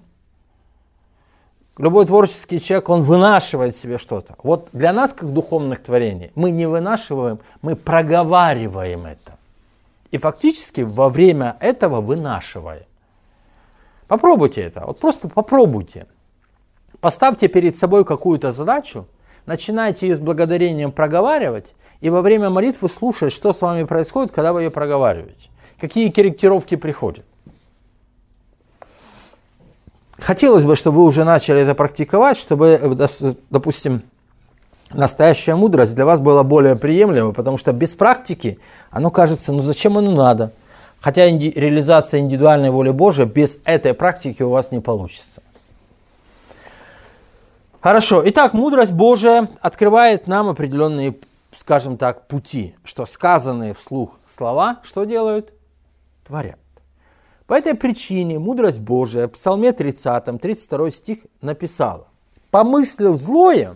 Любой творческий человек, он вынашивает в себе что-то. Вот для нас, как духовных творений, мы не вынашиваем, мы проговариваем это. И фактически во время этого вынашиваем. Попробуйте это, вот просто попробуйте. Поставьте перед собой какую-то задачу, начинайте ее с благодарением проговаривать, и во время молитвы слушать, что с вами происходит, когда вы ее проговариваете. Какие корректировки приходят. Хотелось бы, чтобы вы уже начали это практиковать, чтобы, допустим, настоящая мудрость для вас была более приемлема, потому что без практики оно кажется, зачем оно надо? Хотя реализация индивидуальной воли Божией без этой практики у вас не получится. Хорошо. Итак, мудрость Божия открывает нам определенные, скажем так, пути, что сказанные вслух слова, что делают? Творят. По этой причине мудрость Божия в Псалме 30, 32 стих написала: «Помыслил злое,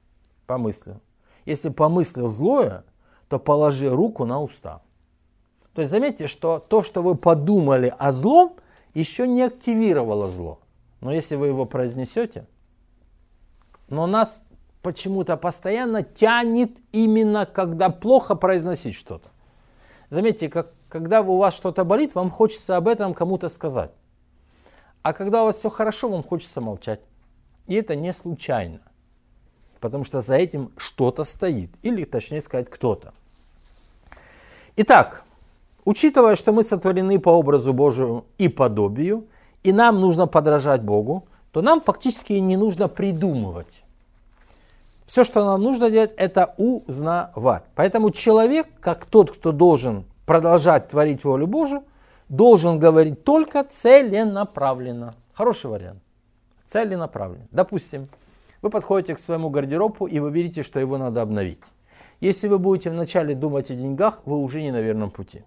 если помыслил злое, то положи руку на уста». То есть заметьте, что то, что вы подумали о злом, еще не активировало зло. Но если вы его произнесете, но нас почему-то постоянно тянет именно, когда плохо произносить что-то. Заметьте, когда у вас что-то болит, вам хочется об этом кому-то сказать. А когда у вас все хорошо, вам хочется молчать. И это не случайно. потому что за этим что-то стоит, или точнее сказать кто-то. Итак, учитывая, что мы сотворены по образу Божьему и подобию, и нам нужно подражать Богу, то нам фактически не нужно придумывать. Все, что нам нужно делать, это узнавать. Поэтому человек, как тот, кто должен продолжать творить волю Божию, должен говорить только целенаправленно. Хороший вариант. Целенаправленно. Допустим, вы подходите к своему гардеробу, и вы видите, что его надо обновить. Если вы будете вначале думать о деньгах, вы уже не на верном пути.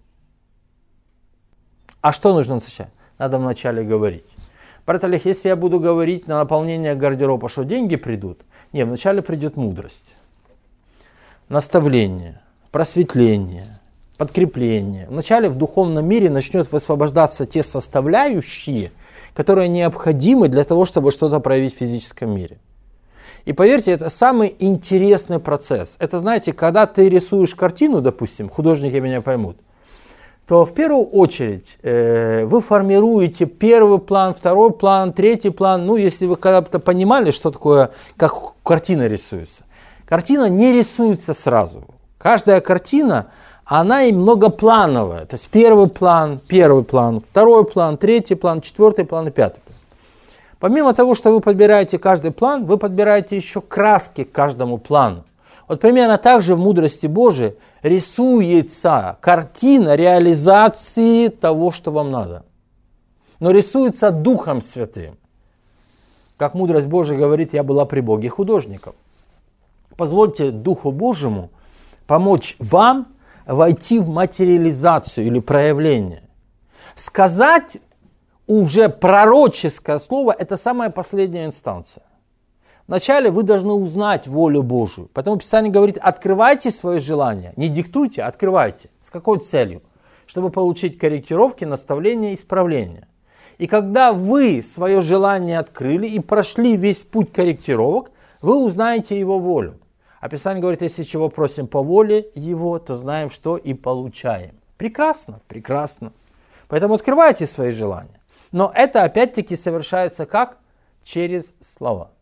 А что нужно сначала? Надо вначале говорить. Брат Олег, если я буду говорить на наполнение гардероба, что деньги придут, нет, вначале придет мудрость, наставление, просветление, подкрепление. Вначале в духовном мире начнет высвобождаться те составляющие, которые необходимы для того, чтобы что-то проявить в физическом мире. И поверьте, это самый интересный процесс. Это, знаете, когда ты рисуешь картину, допустим, художники меня поймут, то в первую очередь вы формируете первый план, второй план, третий план. Ну, если вы когда-то понимали, что такое, как картина рисуется. Картина не рисуется сразу. Каждая картина, она и многоплановая. То есть первый план, второй план, третий план, четвертый план и пятый план. Помимо того, что вы подбираете каждый план, вы подбираете еще краски к каждому плану. Вот примерно так же в мудрости Божией рисуется картина реализации того, что вам надо. Но рисуется Духом Святым. Как мудрость Божия говорит, я была при Боге художником. Позвольте Духу Божьему помочь вам войти в материализацию или проявление. Сказать уже пророческое слово – это самая последняя инстанция. Вначале вы должны узнать волю Божию. Поэтому Писание говорит, открывайте свои желания. Не диктуйте, открывайте. С какой целью? Чтобы получить корректировки, наставления, исправления. И когда вы свое желание открыли и прошли весь путь корректировок, вы узнаете его волю. А Писание говорит, если чего просим по воле его, то знаем, что и получаем. Прекрасно, прекрасно. Поэтому открывайте свои желания. Но это опять-таки совершается как? Через слова.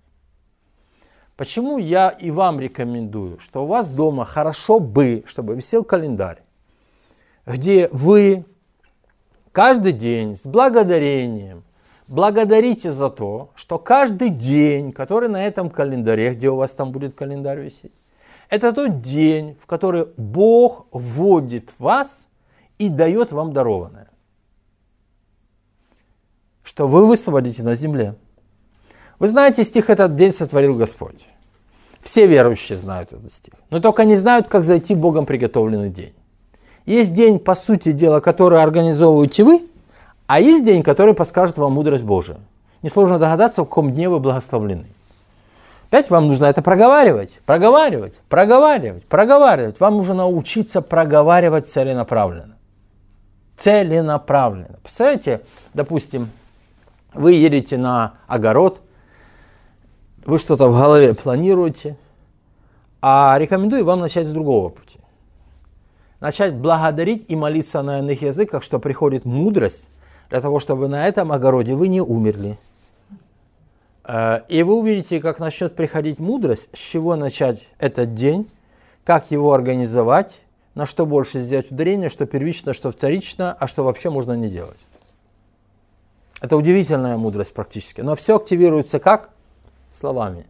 Почему я и вам рекомендую, что у вас дома хорошо бы, чтобы висел календарь, где вы каждый день с благодарением благодарите за то, что каждый день, который на этом календаре, где у вас там будет календарь висеть, это тот день, в который Бог вводит вас и дает вам дарованное. Что вы высвободите на земле. Вы знаете стих «Этот день сотворил Господь». Все верующие знают этот стих. Но только не знают, как зайти в Богом приготовленный день. Есть день, по сути дела, который организовываете вы, а есть день, который подскажет вам мудрость Божия. Несложно догадаться, в каком дне вы благословлены. Опять вам нужно это проговаривать. Вам нужно научиться проговаривать целенаправленно. Целенаправленно. Представляете, допустим, вы едете на огород, вы что-то в голове планируете, а рекомендую вам начать с другого пути. Начать благодарить и молиться на иных языках, что приходит мудрость, для того, чтобы на этом огороде вы не умерли. И вы увидите, как начнет приходить мудрость, с чего начать этот день, как его организовать, на что больше сделать ударение, что первично, что вторично, а что вообще можно не делать. Это удивительная мудрость практически. Но все активируется как? Словами.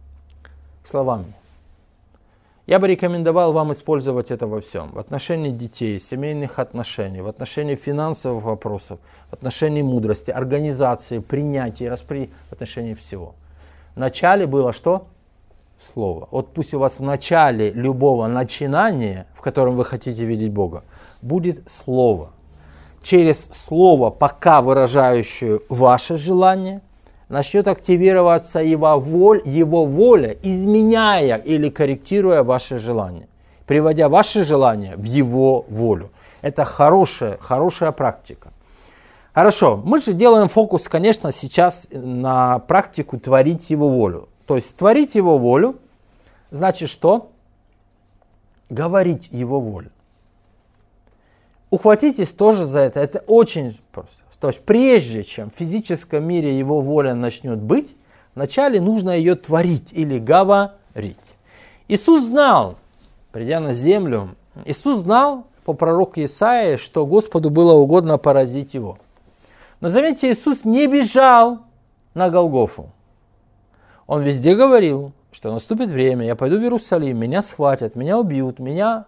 Я бы рекомендовал вам использовать это во всем. В отношении детей, семейных отношений, в отношении финансовых вопросов, в отношении мудрости, организации, принятия, в отношении всего. В начале было что? Слово. Вот пусть у вас в начале любого начинания, в котором вы хотите видеть Бога, будет слово. Через слово, пока выражающее ваше желание, начнет активироваться его воля, изменяя или корректируя ваши желания, приводя ваши желания в его волю. Это хорошая практика. Хорошо, мы же делаем фокус, конечно, сейчас на практику творить его волю. То есть творить его волю, значит что? Говорить его волю. Ухватитесь тоже за это очень просто. То есть прежде чем в физическом мире его воля начнет быть, вначале нужно ее творить или говорить. говорить. Иисус знал, придя на землю, Иисус знал по пророку Исаии, что Господу было угодно поразить его. Но заметьте, Иисус не бежал на Голгофу. Он везде говорил, что наступит время, я пойду в Иерусалим, меня схватят, меня убьют, меня...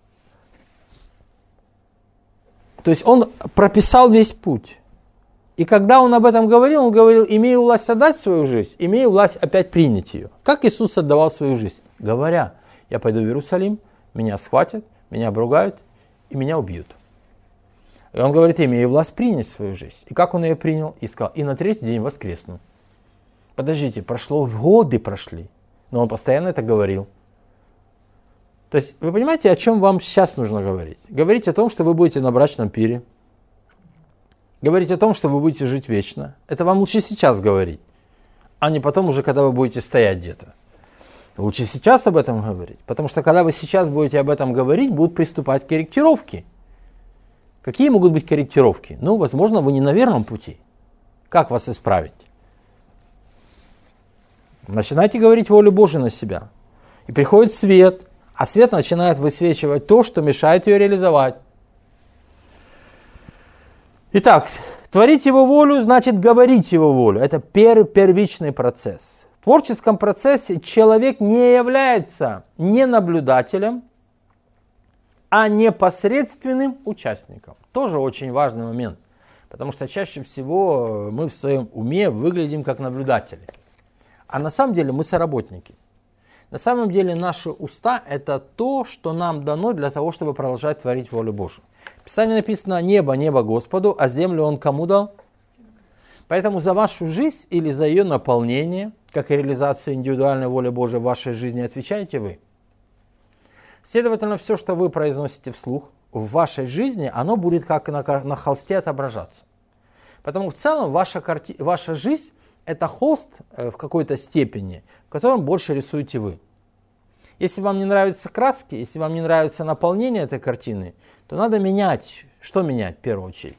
То есть он прописал весь путь. И когда он об этом говорил, он говорил, имею власть отдать свою жизнь, имею власть опять принять ее. Как Иисус отдавал свою жизнь? Говоря, я пойду в Иерусалим, меня схватят, меня обругают и меня убьют. И он говорит, имею власть принять свою жизнь. И как он ее принял? И сказал, и на третий день воскресну. Подождите, годы прошли, но он постоянно это говорил. То есть, вы понимаете, о чем вам сейчас нужно говорить? Говорить о том, что вы будете на брачном пире. Говорить о том, что вы будете жить вечно. Это вам лучше сейчас говорить, а не потом уже, когда вы будете стоять где-то. Лучше сейчас об этом говорить, потому что когда вы сейчас будете об этом говорить, будут приступать корректировки. Какие могут быть корректировки? Ну, возможно, вы не на верном пути. Как вас исправить? Начинайте говорить волю Божию на себя. И приходит свет, а свет начинает высвечивать то, что мешает ее реализовать. Итак, творить его волю значит говорить его волю. Это первичный процесс. В творческом процессе человек не является не наблюдателем, а непосредственным участником. Тоже очень важный момент. Потому что чаще всего мы в своем уме выглядим как наблюдатели. А на самом деле мы соработники. На самом деле наши уста – это то, что нам дано для того, чтобы продолжать творить волю Божию. В Писании написано «небо, небо Господу, а землю Он кому дал?» Поэтому за вашу жизнь или за ее наполнение, как и реализацию индивидуальной воли Божией в вашей жизни, отвечаете вы. Следовательно, все, что вы произносите вслух в вашей жизни, оно будет как на холсте отображаться. Потому в целом ваша жизнь – это холст в какой-то степени, в котором больше рисуете вы. Если вам не нравятся краски, если вам не нравится наполнение этой картины, то надо менять. Что менять в первую очередь?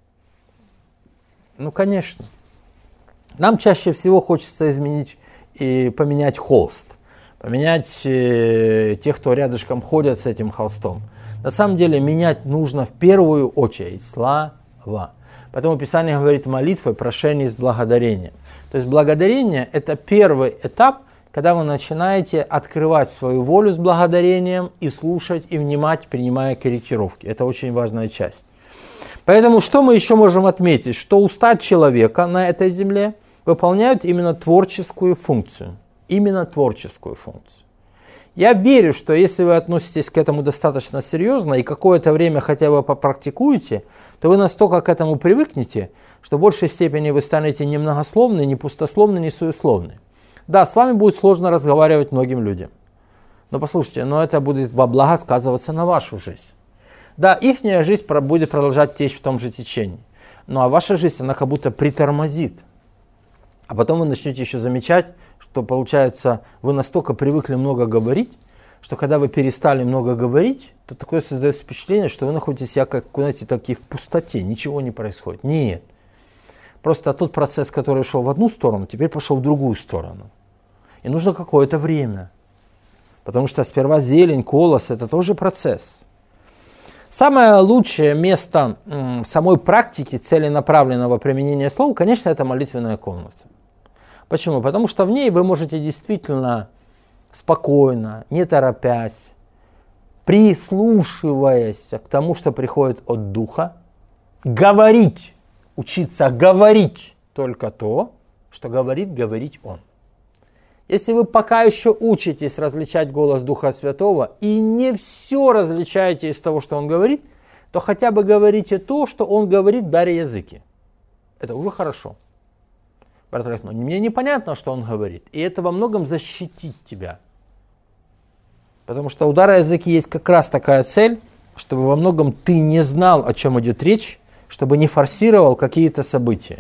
Ну, конечно. Нам чаще всего хочется изменить и поменять холст. Поменять тех, кто рядышком ходят с этим холстом. На самом деле менять нужно в первую очередь слова. Поэтому Писание говорит молитвой, прошение с благодарением. То есть благодарение – это первый этап, когда вы начинаете открывать свою волю с благодарением и слушать, и внимать, принимая корректировки. Это очень важная часть. Поэтому что мы еще можем отметить? Что уста человека на этой земле выполняют именно творческую функцию. Именно творческую функцию. Я верю, что если вы относитесь к этому достаточно серьезно и какое-то время хотя бы попрактикуете, то вы настолько к этому привыкнете, что в большей степени вы станете не многословны, не пустословны, не суесловны. Да, с вами будет сложно разговаривать многим людям. Но послушайте, это будет во благо сказываться на вашу жизнь. Да, ихняя жизнь будет продолжать течь в том же течении. А ваша жизнь, она как будто притормозит. А потом вы начнете еще замечать, что получается, вы настолько привыкли много говорить, что когда вы перестали много говорить, то такое создается впечатление, что вы находитесь как, знаете, такие в пустоте, ничего не происходит. Нет. Просто тот процесс, который шел в одну сторону, теперь пошел в другую сторону. И нужно какое-то время. Потому что сперва зелень, колос – это тоже процесс. Самое лучшее место самой практики целенаправленного применения слов, конечно, это молитвенная комната. Почему? Потому что в ней вы можете действительно спокойно, не торопясь, прислушиваясь к тому, что приходит от Духа, говорить, учиться говорить только то, что говорить Он. Если вы пока еще учитесь различать голос Духа Святого и не все различаете из того, что Он говорит, то хотя бы говорите то, что Он говорит, даря языки. Это уже хорошо. Брат, мне непонятно, что Он говорит, и это во многом защитит тебя. Потому что у дара языки есть как раз такая цель, чтобы во многом ты не знал, о чем идет речь, чтобы не форсировал какие-то события.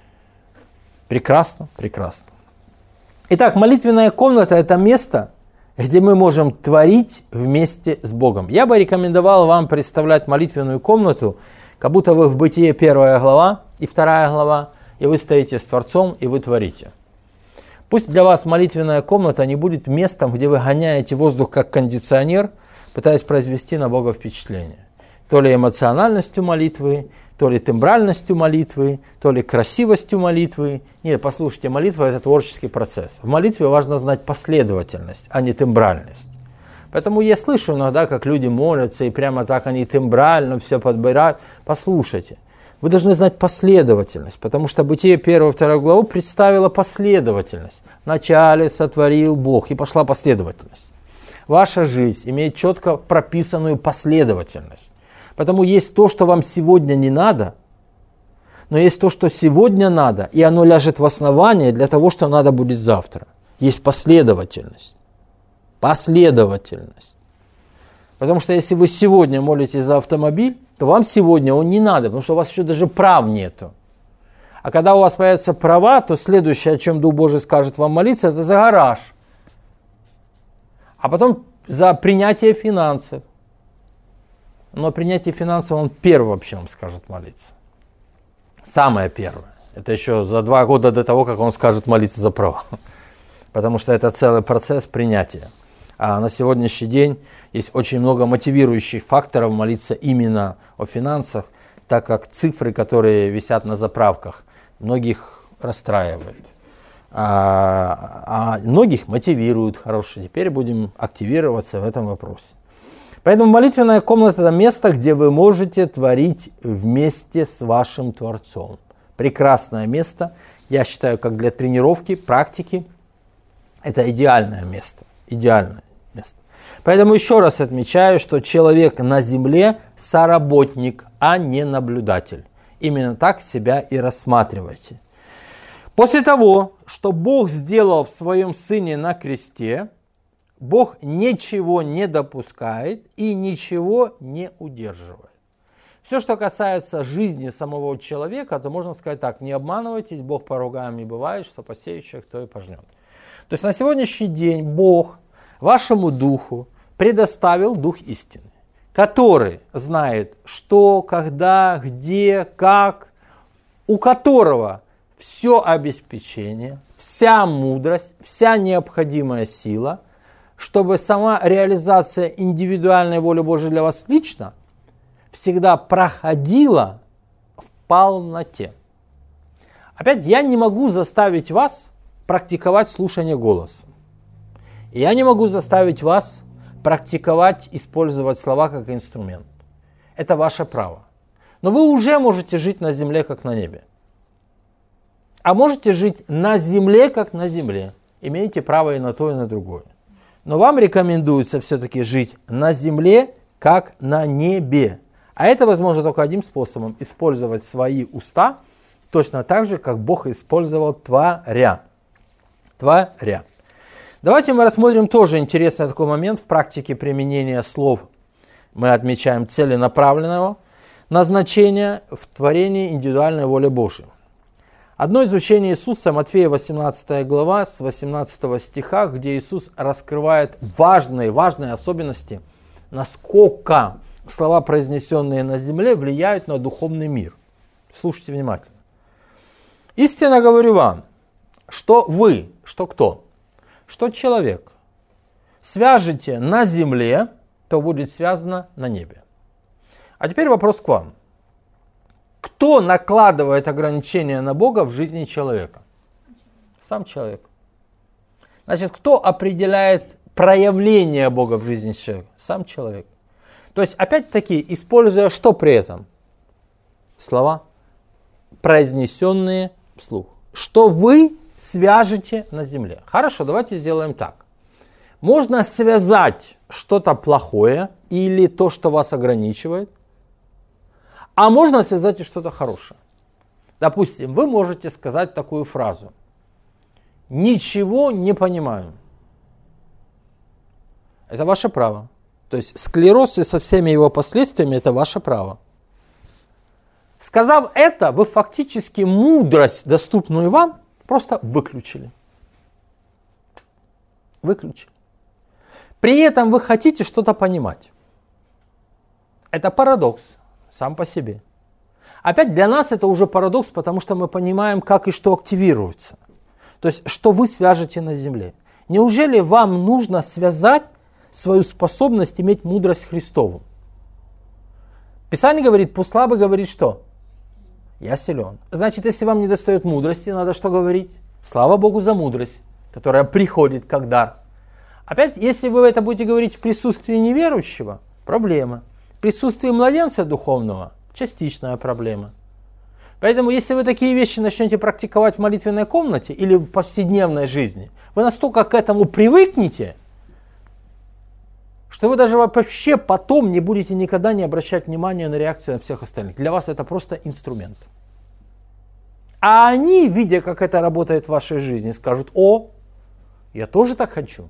Прекрасно, прекрасно. Итак, молитвенная комната – это место, где мы можем творить вместе с Богом. Я бы рекомендовал вам представлять молитвенную комнату, как будто вы в Бытие 1 глава и 2 глава, и вы стоите с Творцом, и вы творите. Пусть для вас молитвенная комната не будет местом, где вы гоняете воздух как кондиционер, пытаясь произвести на Бога впечатление. То ли эмоциональностью молитвы, то ли тембральностью молитвы, то ли красивостью молитвы. Нет, послушайте, молитва – это творческий процесс. В молитве важно знать последовательность, а не тембральность. Поэтому я слышу иногда, как люди молятся, и прямо так они тембрально все подбирают. Послушайте, вы должны знать последовательность, потому что Бытие 1-2 главу представило последовательность. Вначале сотворил Бог, и пошла последовательность. Ваша жизнь имеет четко прописанную последовательность. Потому есть то, что вам сегодня не надо, но есть то, что сегодня надо, и оно ляжет в основание для того, что надо будет завтра. Есть последовательность. Последовательность. Потому что если вы сегодня молитесь за автомобиль, то вам сегодня он не надо, потому что у вас еще даже прав нету. А когда у вас появятся права, то следующее, о чем Дух Божий скажет вам молиться, это за гараж. А потом за принятие финансов. Но принятие финансов он первый вообще вам скажет молиться. Самое первое. Это еще за 2 года до того, как он скажет молиться за права. Потому что это целый процесс принятия. А на сегодняшний день есть очень много мотивирующих факторов молиться именно о финансах, так как цифры, которые висят на заправках, многих расстраивают. А многих мотивируют хорошо. Теперь будем активироваться в этом вопросе. Поэтому молитвенная комната – это место, где вы можете творить вместе с вашим Творцом. Прекрасное место, я считаю, как для тренировки, практики. Это идеальное место. Идеальное место. Поэтому еще раз отмечаю, что человек на земле – соработник, а не наблюдатель. Именно так себя и рассматривайте. После того, что Бог сделал в своем Сыне на кресте, Бог ничего не допускает и ничего не удерживает. Все, что касается жизни самого человека, то можно сказать так: не обманывайтесь, Бог поругаем не бывает, что посеет человек, то и пожнет. То есть на сегодняшний день Бог вашему духу предоставил Дух истины, который знает, что, когда, где, как, у которого все обеспечение, вся мудрость, вся необходимая сила, чтобы сама реализация индивидуальной воли Божией для вас лично всегда проходила в полноте. Опять, я не могу заставить вас практиковать слушание голоса. Я не могу заставить вас практиковать, использовать слова как инструмент. Это ваше право. Но вы уже можете жить на земле, как на небе. А можете жить на земле, как на земле. Имеете право и на то, и на другое. Но вам рекомендуется все-таки жить на земле, как на небе. А это возможно только одним способом: использовать свои уста точно так же, как Бог использовал творя. Творя. Давайте мы рассмотрим тоже интересный такой момент в практике применения слов. Мы отмечаем целенаправленного назначения в творении индивидуальной воли Божией. Одно из учений Иисуса, Матфея 18 глава, с 18 стиха, где Иисус раскрывает важные особенности, насколько слова, произнесенные на земле, влияют на духовный мир. Слушайте внимательно. «Истинно говорю вам, что вы, что кто? Что человек свяжете на земле, то будет связано на небе». А теперь вопрос к вам. Кто накладывает ограничения на Бога в жизни человека? Сам человек. Значит, кто определяет проявление Бога в жизни человека? Сам человек. То есть, опять-таки, используя что при этом? Слова, произнесенные вслух. Что вы свяжете на земле. Хорошо, давайте сделаем так. Можно связать что-то плохое или то, что вас ограничивает, а можно связать и что-то хорошее. Допустим, вы можете сказать такую фразу: «Ничего не понимаю». Это ваше право. То есть склероз и со всеми его последствиями – это ваше право. Сказав это, вы фактически мудрость, доступную вам, просто выключили. Выключили. При этом вы хотите что-то понимать. Это парадокс сам по себе. Опять для нас это уже парадокс, потому что мы понимаем, как и что активируется. То есть, что вы свяжете на земле. Неужели вам нужно связать свою способность иметь мудрость Христову? Писание говорит, пусть слабый говорит что? Я силен. Значит, если вам не достает мудрости, надо что говорить? Слава Богу за мудрость, которая приходит как дар. Опять, если вы это будете говорить в присутствии неверующего, проблема. В присутствии младенца духовного, частичная проблема. Поэтому, если вы такие вещи начнете практиковать в молитвенной комнате или в повседневной жизни, вы настолько к этому привыкнете, что вы даже вообще потом не будете никогда не обращать внимания на реакцию всех остальных. Для вас это просто инструмент. А они, видя, как это работает в вашей жизни, скажут: о, я тоже так хочу.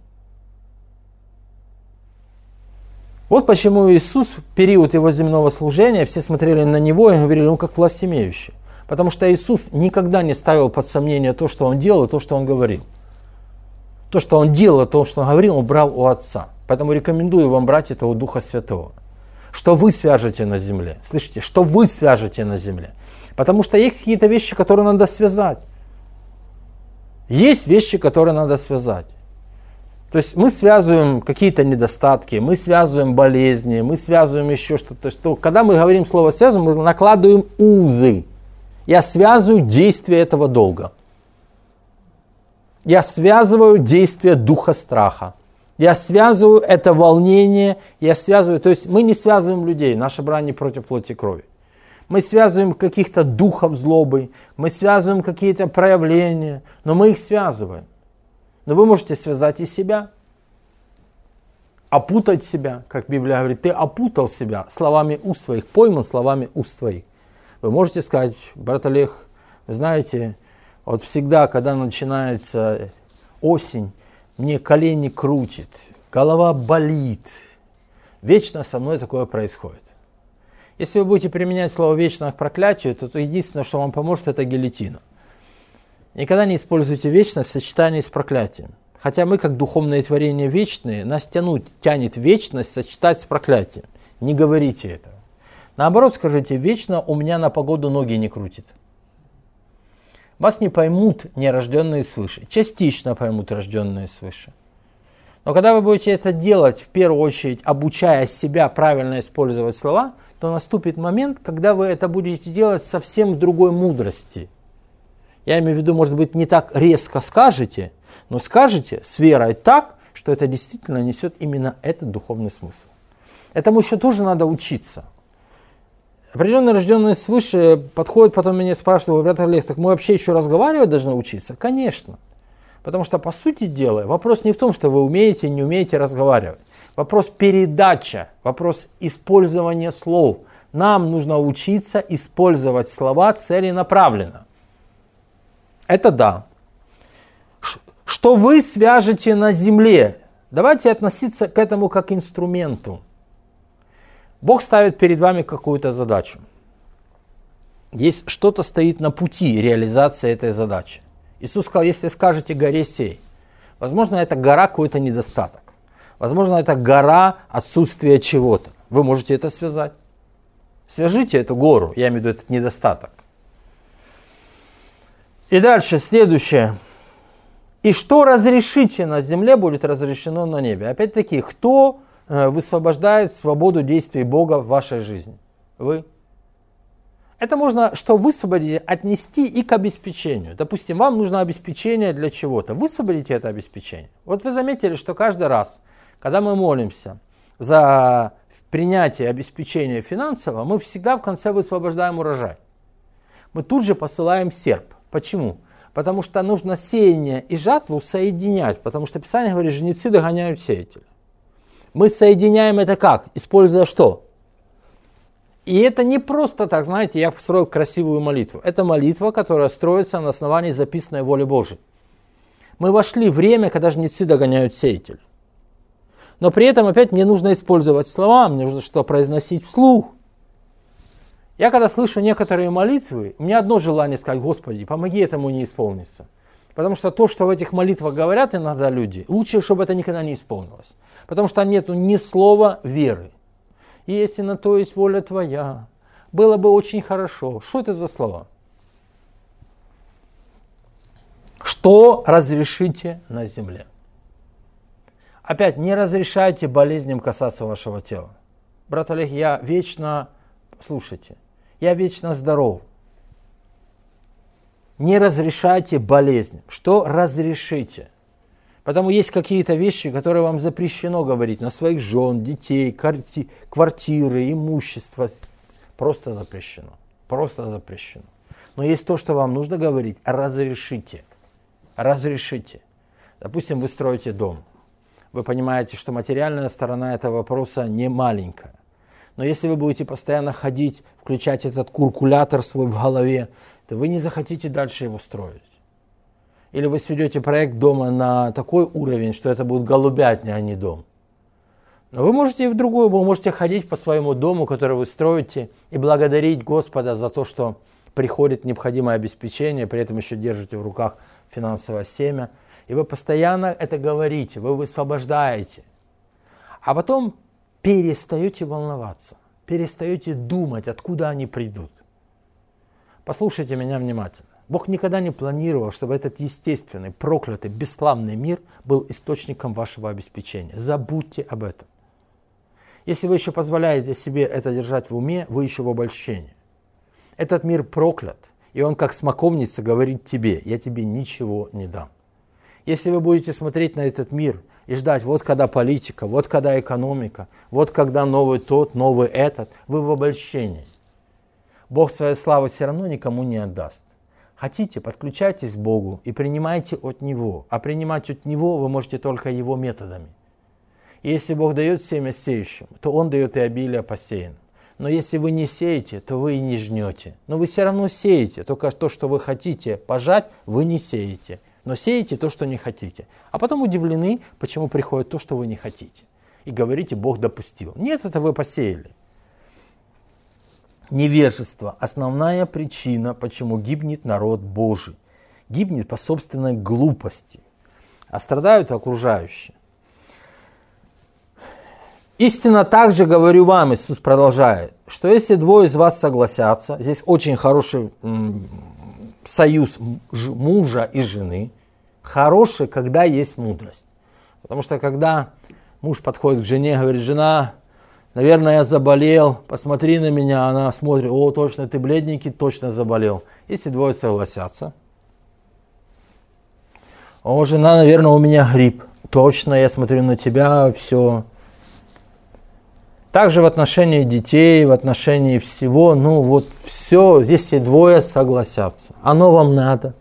Вот почему Иисус в период его земного служения, все смотрели на него и говорили, он как власть имеющий. Потому что Иисус никогда не ставил под сомнение то, что он делал, и то, что он говорил. То, что он делал, то, что он говорил, он брал у Отца. Поэтому рекомендую вам брать это у Духа Святого. Что вы свяжете на земле. Слышите? Что вы свяжете на земле. Потому что есть какие-то вещи, которые надо связать. Есть вещи, которые надо связать. То есть мы связываем какие-то недостатки, мы связываем болезни, мы связываем еще что-то. Что, когда мы говорим слово «связываем», мы накладываем узы. Я связываю действие этого долга. Я связываю действие духа страха. Я связываю это волнение. Я связываю, то есть мы не связываем людей. Наша брань не против плоти и крови. Мы связываем каких-то духов злобы. Мы связываем какие-то проявления. Но мы их связываем. Но вы можете связать и себя. Опутать себя. Как Библия говорит, ты опутал себя словами уст своих. Пойман словами уст твоих. Вы можете сказать: брат Олег, вы знаете, вот всегда, когда начинается осень, мне колени крутит, голова болит. Вечно со мной такое происходит. Если вы будете применять слово «вечно» к проклятию, то единственное, что вам поможет, это гильотина. Никогда не используйте вечность в сочетании с проклятием. Хотя мы, как духовные творения вечные, нас тянет вечность сочетать с проклятием. Не говорите этого. Наоборот, скажите: вечно у меня на погоду ноги не крутит. Вас не поймут нерожденные свыше. Частично поймут рожденные свыше. Но когда вы будете это делать, в первую очередь, обучая себя правильно использовать слова, то наступит момент, когда вы это будете делать совсем в другой мудрости. Я имею в виду, может быть, не так резко скажете, но скажете с верой так, что это действительно несет именно этот духовный смысл. Этому еще тоже надо учиться. Определенно рожденные свыше подходят, потом меня спрашивают: брат Олег, так мы вообще еще разговаривать должны учиться? Конечно. Потому что, по сути дела, вопрос не в том, что вы умеете, не умеете разговаривать. Вопрос передача, вопрос использования слов. Нам нужно учиться использовать слова целенаправленно. Это да. Что вы свяжете на земле? Давайте относиться к этому как к инструменту. Бог ставит перед вами какую-то задачу. Есть что-то стоит на пути реализации этой задачи. Иисус сказал: если скажете горе сей, возможно, это гора какой-то недостаток. Возможно, это гора отсутствия чего-то. Вы можете это связать. Свяжите эту гору, я имею в виду этот недостаток. И дальше, следующее. И что разрешите на земле, будет разрешено на небе. Опять-таки, кто высвобождает свободу действий Бога в вашей жизни? Вы. Это можно, что высвободить, отнести и к обеспечению. Допустим, вам нужно обеспечение для чего-то. Высвободите это обеспечение. Вот вы заметили, что каждый раз, когда мы молимся за принятие обеспечения финансового, мы всегда в конце высвобождаем урожай. Мы тут же посылаем серп. Почему? Потому что нужно сеяние и жатву соединять. Потому что Писание говорит: жнецы догоняют сеятеля. Мы соединяем это как? Используя что? И это не просто так, знаете, я построил красивую молитву. Это молитва, которая строится на основании записанной воли Божией. Мы вошли в время, когда жнецы догоняют сеятеля. Но при этом опять мне нужно использовать слова, мне нужно что-то произносить вслух. Я когда слышу некоторые молитвы, у меня одно желание сказать: Господи, помоги этому не исполниться. Потому что то, что в этих молитвах говорят иногда люди, лучше, чтобы это никогда не исполнилось. Потому что нет ни слова веры. Если на то есть воля Твоя, было бы очень хорошо. Что это за слова? что разрешите на земле. Опять, не разрешайте болезням касаться вашего тела. Брат Олег, я вечно здоров. Не разрешайте болезням. Что разрешите? Потому есть какие-то вещи, которые вам запрещено говорить на своих жен, детей, квартиры, имущество. Просто запрещено. Просто запрещено. Но есть то, что вам нужно говорить. Разрешите. Разрешите. Допустим, вы строите дом. Вы понимаете, что материальная сторона этого вопроса не маленькая. Но если вы будете постоянно ходить, включать этот калькулятор свой в голове, то вы не захотите дальше его строить. Или вы сведете проект дома на такой уровень, что это будет голубятня, а не дом. Но вы можете и в другую, вы можете ходить по своему дому, который вы строите, и благодарить Господа за то, что приходит необходимое обеспечение, при этом еще держите в руках финансовое семя. И вы постоянно это говорите, вы высвобождаете. А потом перестаете волноваться, перестаете думать, откуда они придут. Послушайте меня внимательно. Бог никогда не планировал, чтобы этот естественный, проклятый, бесславный мир был источником вашего обеспечения. Забудьте об этом. Если вы еще позволяете себе это держать в уме, вы еще в обольщении. Этот мир проклят, и он как смоковница говорит тебе: я тебе ничего не дам. Если вы будете смотреть на этот мир и ждать, вот когда политика, вот когда экономика, вот когда новый тот, новый этот, вы в обольщении. Бог свою славу все равно никому не отдаст. Хотите, подключайтесь к Богу и принимайте от Него. А принимать от Него вы можете только Его методами. И если Бог дает семя сеющим, то Он дает и обилие посеянным. Но если вы не сеете, то вы и не жнете. Но вы все равно сеете, только то, что вы хотите пожать, вы не сеете. Но сеете то, что не хотите. А потом удивлены, почему приходит то, что вы не хотите. И говорите: Бог допустил. Нет, это вы посеяли. Невежество – основная причина, почему гибнет народ Божий. Гибнет по собственной глупости. А страдают окружающие. Истинно также говорю вам, Иисус продолжает, что если двое из вас согласятся, здесь очень хороший союз мужа и жены, хороший, когда есть мудрость. Потому что когда муж подходит к жене и говорит: жена, наверное, я заболел, посмотри на меня, она смотрит: о, точно, ты бледненький, точно заболел. Если двое согласятся: о, жена, наверное, у меня грипп, точно, я смотрю на тебя, все. Также в отношении детей, в отношении всего, все, если двое согласятся. Оно вам надо.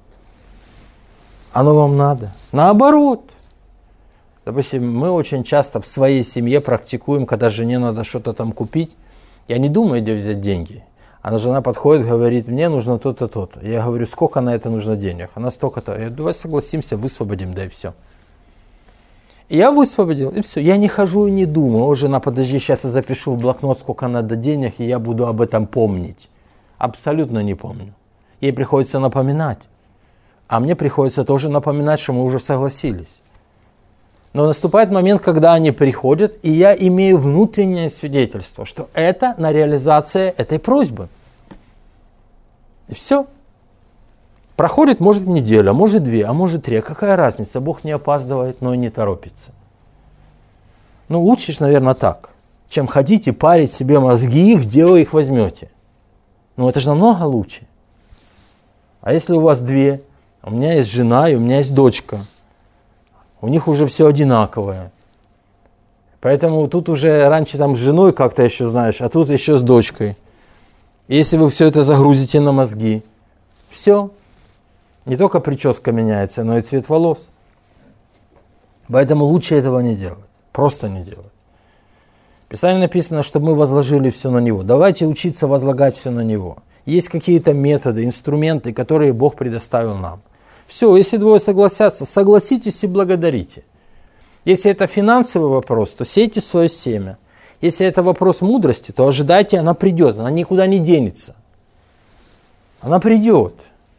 Оно вам надо. Наоборот. Допустим, мы очень часто в своей семье практикуем, когда жене надо что-то там купить. Я не думаю, где взять деньги. А жена подходит, говорит: мне нужно то-то, то-то. Я говорю: сколько на это нужно денег? Она столько-то. Я говорю: давай согласимся, высвободим, да и все. И я высвободил, и все. Я не хожу и не думаю: о, жена, подожди, сейчас я запишу в блокнот, сколько надо денег, и я буду об этом помнить. Абсолютно не помню. Ей приходится напоминать. А мне приходится тоже напоминать, что мы уже согласились. Но наступает момент, когда они приходят, и я имею внутреннее свидетельство, что это на реализация этой просьбы. И все. Проходит, может, неделя, может, 2, а может, 3. Какая разница? Бог не опаздывает, но и не торопится. Лучше, наверное, так, чем ходить и парить себе мозги, где вы их возьмете. Это же намного лучше. А если у вас 2, у меня есть жена и у меня есть дочка, у них уже все одинаковое. Поэтому тут уже раньше там с женой как-то еще знаешь, а тут еще с дочкой. И если вы все это загрузите на мозги, все. Не только прическа меняется, но и цвет волос. Поэтому лучше этого не делать. Просто не делать. В Писании написано, чтобы мы возложили все на Него. Давайте учиться возлагать все на Него. Есть какие-то методы, инструменты, которые Бог предоставил нам. Все, если двое согласятся, согласитесь и благодарите. Если это финансовый вопрос, то сейте свое семя. Если это вопрос мудрости, то ожидайте, она придет. Она никуда не денется. Она придет.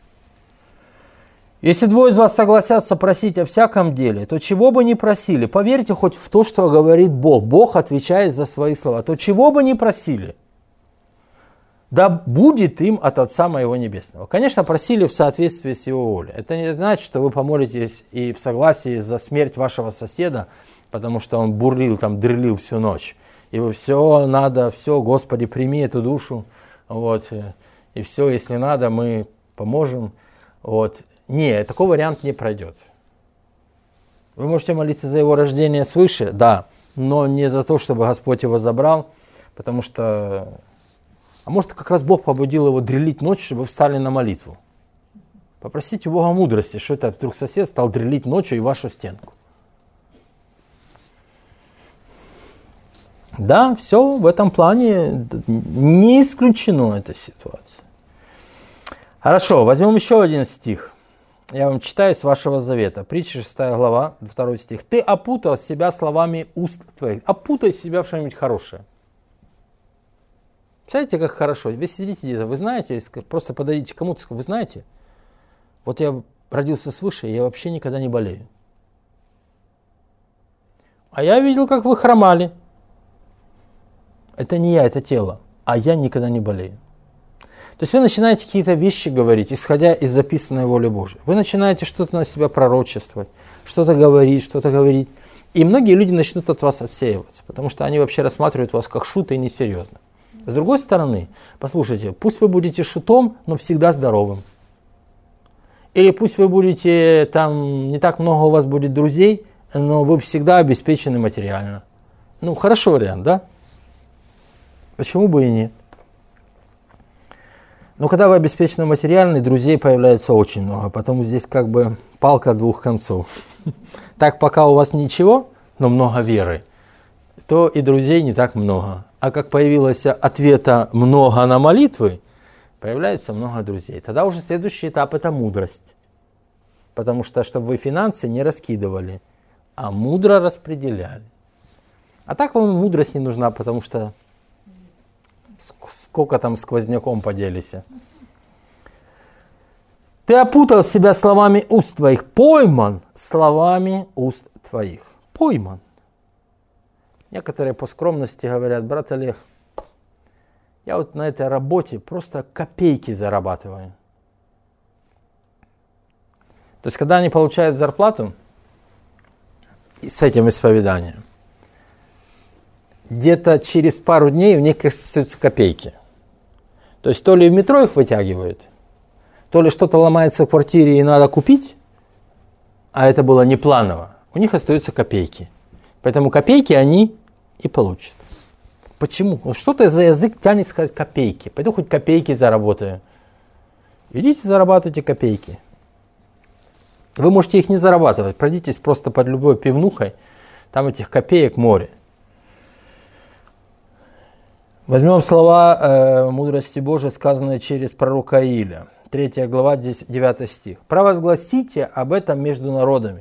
Если двое из вас согласятся просить о всяком деле, то чего бы ни просили, поверьте хоть в то, что говорит Бог. Бог отвечает за свои слова. То чего бы ни просили, да будет им от Отца Моего Небесного. Конечно, просили в соответствии с Его волей. Это не значит, что вы помолитесь и в согласии за смерть вашего соседа, потому что он бурлил, там, дрелил всю ночь. И вы все надо, все, Господи, прими эту душу, вот, и все, если надо, мы поможем. Вот. Не, такой вариант не пройдет. Вы можете молиться за его рождение свыше, да, но не за то, чтобы Господь его забрал, потому что... А может, как раз Бог побудил его дрелить ночь, чтобы вы встали на молитву. Попросите у Бога мудрости, что это вдруг сосед стал дрелить ночью и вашу стенку. Да, все в этом плане не исключено эта ситуация. Хорошо, возьмем еще один стих. Я вам читаю с вашего завета. Притча 6 глава, 2 стих. «Ты опутал себя словами уст твоих». Опутай себя в что-нибудь хорошее. Представляете, как хорошо? Вы сидите где-то, вы знаете, просто подойдите к кому-то, вы знаете, вот я родился свыше, я вообще никогда не болею. А я видел, как вы хромали. Это не я, это тело. А я никогда не болею. То есть вы начинаете какие-то вещи говорить, исходя из записанной воли Божьей. Вы начинаете что-то на себя пророчествовать, что-то говорить. И многие люди начнут от вас отсеиваться, потому что они вообще рассматривают вас как шута и несерьезно. С другой стороны, послушайте, пусть вы будете шутом, но всегда здоровым. Или пусть вы будете, там не так много у вас будет друзей, но вы всегда обеспечены материально. Ну, хороший вариант, да? Почему бы и нет? Но когда вы обеспечены материально, друзей появляется очень много, потому здесь как бы палка двух концов. Так пока у вас ничего, но много веры, то и друзей не так много. А как появилось ответа много на молитвы, появляется много друзей. Тогда уже следующий этап – это мудрость. Потому что, чтобы вы финансы не раскидывали, а мудро распределяли. А так вам мудрость не нужна, потому что сколько там сквозняком поделись. Ты опутал себя словами уст твоих, пойман словами уст твоих. Пойман. Некоторые по скромности говорят: брат Олег, я вот на этой работе просто копейки зарабатываю. То есть, когда они получают зарплату с этим исповеданием, где-то через пару дней у них остаются копейки. То есть, то ли в метро их вытягивают, то ли что-то ломается в квартире и надо купить, а это было не планово, у них остаются копейки. Поэтому копейки они и получат. Почему? Что-то за язык тянет сказать копейки. Пойду хоть копейки заработаю. Идите зарабатывайте копейки. Вы можете их не зарабатывать. Пройдитесь просто под любой пивнухой. Там этих копеек море. Возьмем слова мудрости Божией, сказанные через пророка Ииля. 3 глава, 9 стих. «Провозгласите об этом между народами.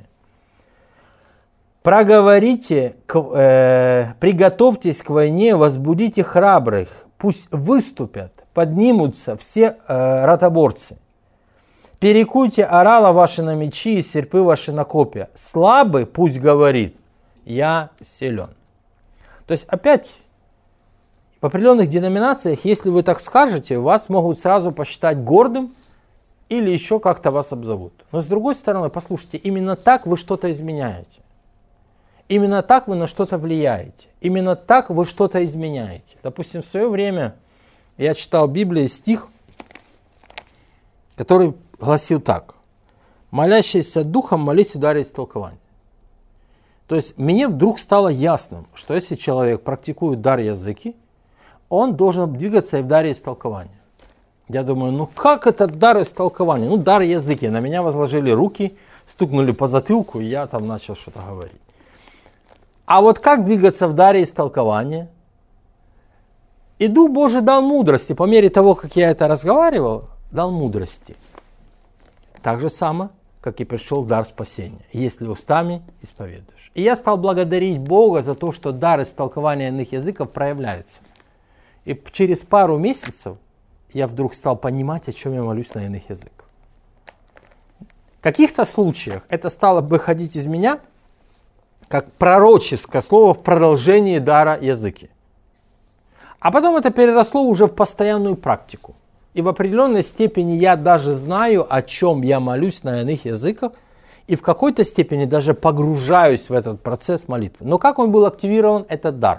Проговорите, приготовьтесь к войне, возбудите храбрых, пусть выступят, поднимутся все ротоборцы. Перекуйте орала ваши на мечи и серпы ваши на копья. Слабый пусть говорит: я силен». То есть опять в определенных деноминациях, если вы так скажете, вас могут сразу посчитать гордым или еще как-то вас обзовут. Но с другой стороны, послушайте, именно так вы что-то изменяете. Именно так вы на что-то влияете. Именно так вы что-то изменяете. Допустим, в свое время я читал в Библии стих, который гласил так: «Молящийся духом, молись в даре истолкования». То есть мне вдруг стало ясным, что если человек практикует дар языки, он должен двигаться и в даре истолкования. Я думаю, ну как это дар истолкования? Ну, дар языки. На меня возложили руки, стукнули по затылку, и я там начал что-то говорить. А вот как двигаться в даре истолкования? И Дух Божий дал мудрости. По мере того, как я это разговаривал, дал мудрости. Так же само, как и пришел дар спасения, если устами исповедуешь. И я стал благодарить Бога за то, что дар истолкования иных языков проявляется. И через пару месяцев я вдруг стал понимать, о чем я молюсь на иных языках. В каких-то случаях это стало выходить из меня как пророческое слово в продолжении дара языки. А потом это переросло уже в постоянную практику. И в определенной степени я даже знаю, о чем я молюсь на иных языках, и в какой-то степени даже погружаюсь в этот процесс молитвы. Но как он был активирован, этот дар?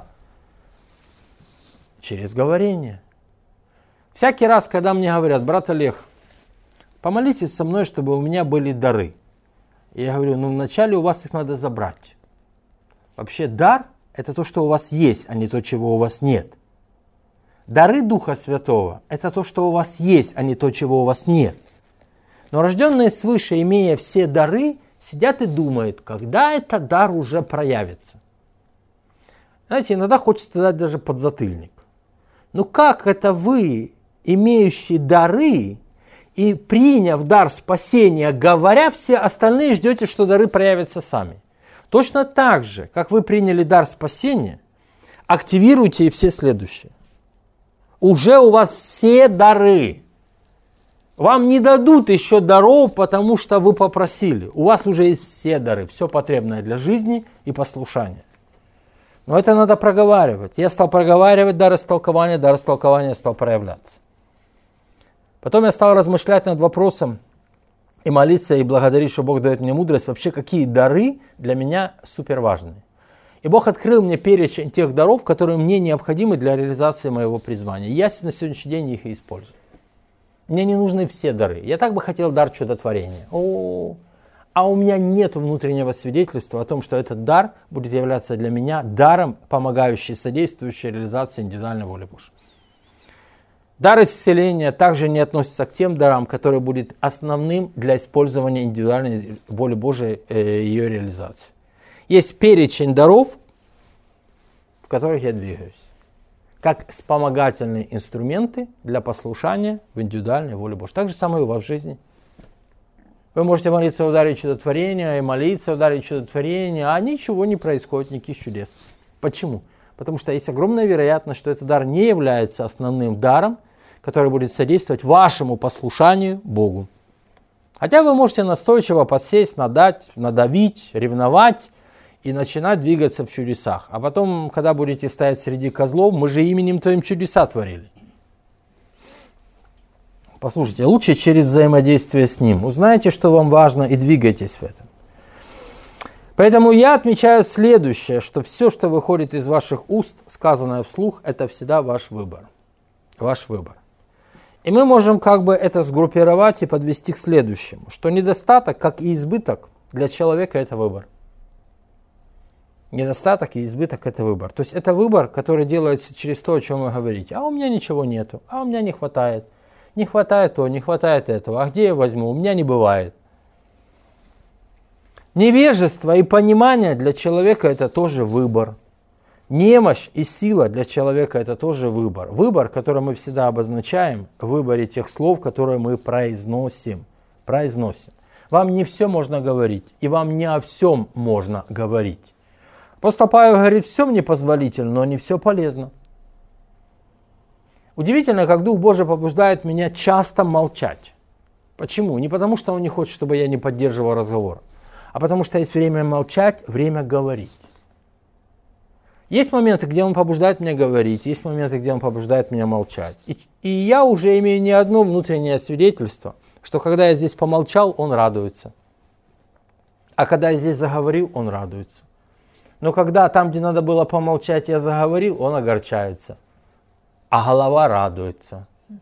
Через говорение. Всякий раз, когда мне говорят: брат Олег, помолитесь со мной, чтобы у меня были дары. Я говорю: вначале у вас их надо забрать. Вообще дар – это то, что у вас есть, а не то, чего у вас нет. Дары Духа Святого – это то, что у вас есть, а не то, чего у вас нет. Но рожденные свыше, имея все дары, сидят и думают, когда этот дар уже проявится. Знаете, иногда хочется дать даже подзатыльник. Как это вы, имеющие дары, и приняв дар спасения, говоря, все остальные ждете, что дары проявятся сами? Точно так же, как вы приняли дар спасения, активируйте и все следующие. Уже у вас все дары. Вам не дадут еще даров, потому что вы попросили. У вас уже есть все дары, все потребное для жизни и послушания. Но это надо проговаривать. Я стал проговаривать дар истолкования стал проявляться. Потом я стал размышлять над вопросом и молиться, и благодарить, что Бог дает мне мудрость, вообще какие дары для меня супер важные. И Бог открыл мне перечень тех даров, которые мне необходимы для реализации моего призвания. Я на сегодняшний день их и использую. Мне не нужны все дары. Я так бы хотел дар чудотворения. А у меня нет внутреннего свидетельства о том, что этот дар будет являться для меня даром, помогающим, содействующим реализации индивидуальной воли Божьей. Дар исцеления также не относится к тем дарам, которые будут основным для использования индивидуальной воли Божией и ее реализации. Есть перечень даров, в которых я двигаюсь, как вспомогательные инструменты для послушания в индивидуальной воле Божьей. Так же самое и у вас в жизни. Вы можете молиться о даре чудотворения и молиться о даре чудотворения, а ничего не происходит, никаких чудес. Почему? Потому что есть огромная вероятность, что этот дар не является основным даром, который будет содействовать вашему послушанию Богу. Хотя вы можете настойчиво подсесть, надавить, ревновать и начинать двигаться в чудесах. А потом, когда будете стоять среди козлов, мы же именем Твоим чудеса творили. Послушайте, лучше через взаимодействие с Ним. Узнайте, что вам важно, и двигайтесь в этом. Поэтому я отмечаю следующее, что все, что выходит из ваших уст, сказанное вслух, это всегда ваш выбор. Ваш выбор. И мы можем это сгруппировать и подвести к следующему, что недостаток, как и избыток, для человека это выбор. Недостаток и избыток это выбор. То есть это выбор, который делается через то, о чем вы говорите. А у меня ничего нету, а у меня не хватает. Не хватает то, не хватает этого. А где я возьму? У меня не бывает. Невежество и понимание для человека это тоже выбор. Немощь и сила для человека это тоже выбор. Выбор, который мы всегда обозначаем в выборе тех слов, которые мы произносим. Вам не все можно говорить, и вам не о всем можно говорить. Апостол Павел говорит, все мне позволительно, но не все полезно. Удивительно, как Дух Божий побуждает меня часто молчать. Почему? Не потому, что Он не хочет, чтобы я не поддерживал разговор, а потому что есть время молчать, время говорить. Есть моменты, где Он побуждает меня говорить, есть моменты, где Он побуждает меня молчать. И я уже имею не одно внутреннее свидетельство, что когда я здесь помолчал, Он радуется. А когда я здесь заговорил, Он радуется. Но когда там, где надо было помолчать, я заговорил, Он огорчается. А голова радуется.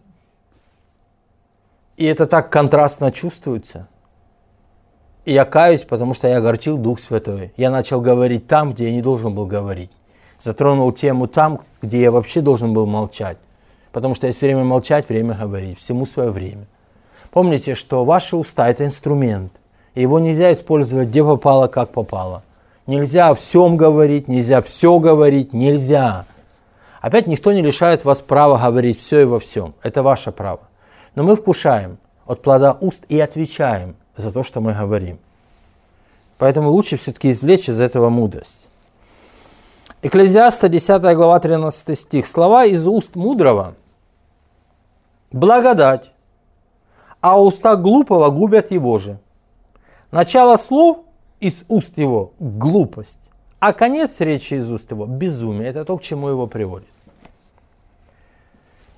И это так контрастно чувствуется. И я каюсь, потому что я огорчил Дух Святой. Я начал говорить там, где я не должен был говорить. Затронул тему там, где я вообще должен был молчать. Потому что есть время молчать, время говорить. Всему свое время. Помните, что ваши уста – это инструмент. И его нельзя использовать где попало, как попало. Нельзя о всем говорить, нельзя все говорить, нельзя. Опять никто не лишает вас права говорить все и во всем. Это ваше право. Но мы вкушаем от плода уст и отвечаем за то, что мы говорим. Поэтому лучше все-таки извлечь из этого мудрость. Экклезиаста 10 глава 13 стих. Слова из уст мудрого – благодать, а уста глупого губят его же. Начало слов из уст его – глупость, а конец речи из уст его – безумие. Это то, к чему его приводит.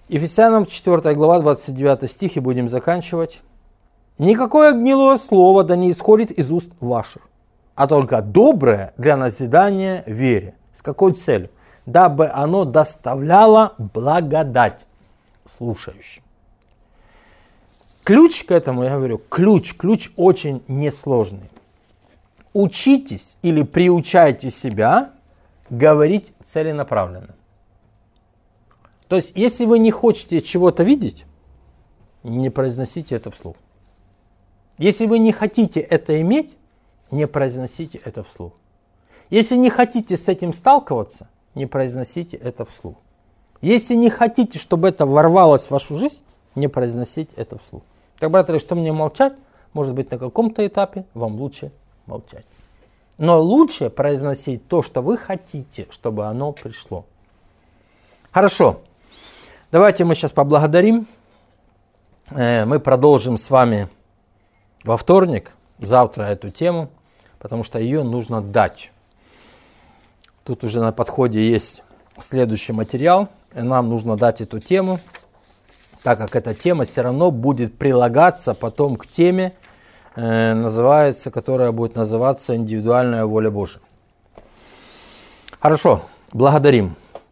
Ефесянам 4 глава, 29 стих, и будем заканчивать. «Никакое гнилое слово да не исходит из уст ваших, а только доброе для назидания вере». С какой целью? Дабы оно доставляло благодать слушающим. Ключ к этому, я говорю, ключ очень несложный. Учитесь или приучайте себя говорить целенаправленно. То есть, если вы не хотите чего-то видеть, не произносите это вслух. Если вы не хотите это иметь, не произносите это вслух. Если не хотите с этим сталкиваться, не произносите это вслух. Если не хотите, чтобы это ворвалось в вашу жизнь, не произносите это вслух. Так, братья, что мне молчать? Может быть, на каком-то этапе вам лучше молчать. Но лучше произносить то, что вы хотите, чтобы оно пришло. Хорошо. Давайте мы сейчас поблагодарим. Мы продолжим с вами во вторник, завтра эту тему, потому что ее нужно дать. Тут уже на подходе есть следующий материал, и нам нужно дать эту тему, так как эта тема все равно будет прилагаться потом к теме, которая будет называться «Индивидуальная воля Божия». Хорошо, благодарим.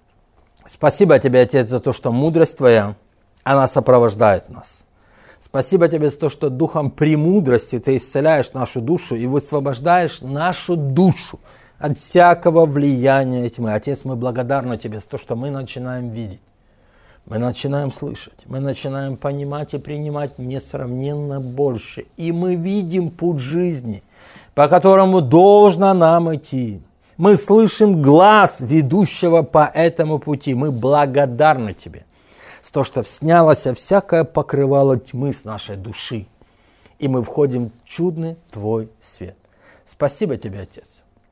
Спасибо тебе, Отец, за то, что мудрость Твоя, она сопровождает нас. Спасибо тебе за то, что духом премудрости Ты исцеляешь нашу душу и высвобождаешь нашу душу от всякого влияния тьмы. Отец, мы благодарны Тебе за то, что мы начинаем видеть, мы начинаем слышать, мы начинаем понимать и принимать несравненно больше. И мы видим путь жизни, по которому должно нам идти. Мы слышим глаз ведущего по этому пути. Мы благодарны Тебе за то, что снялось всякое покрывало тьмы с нашей души. И мы входим в чудный Твой свет. Спасибо Тебе, Отец.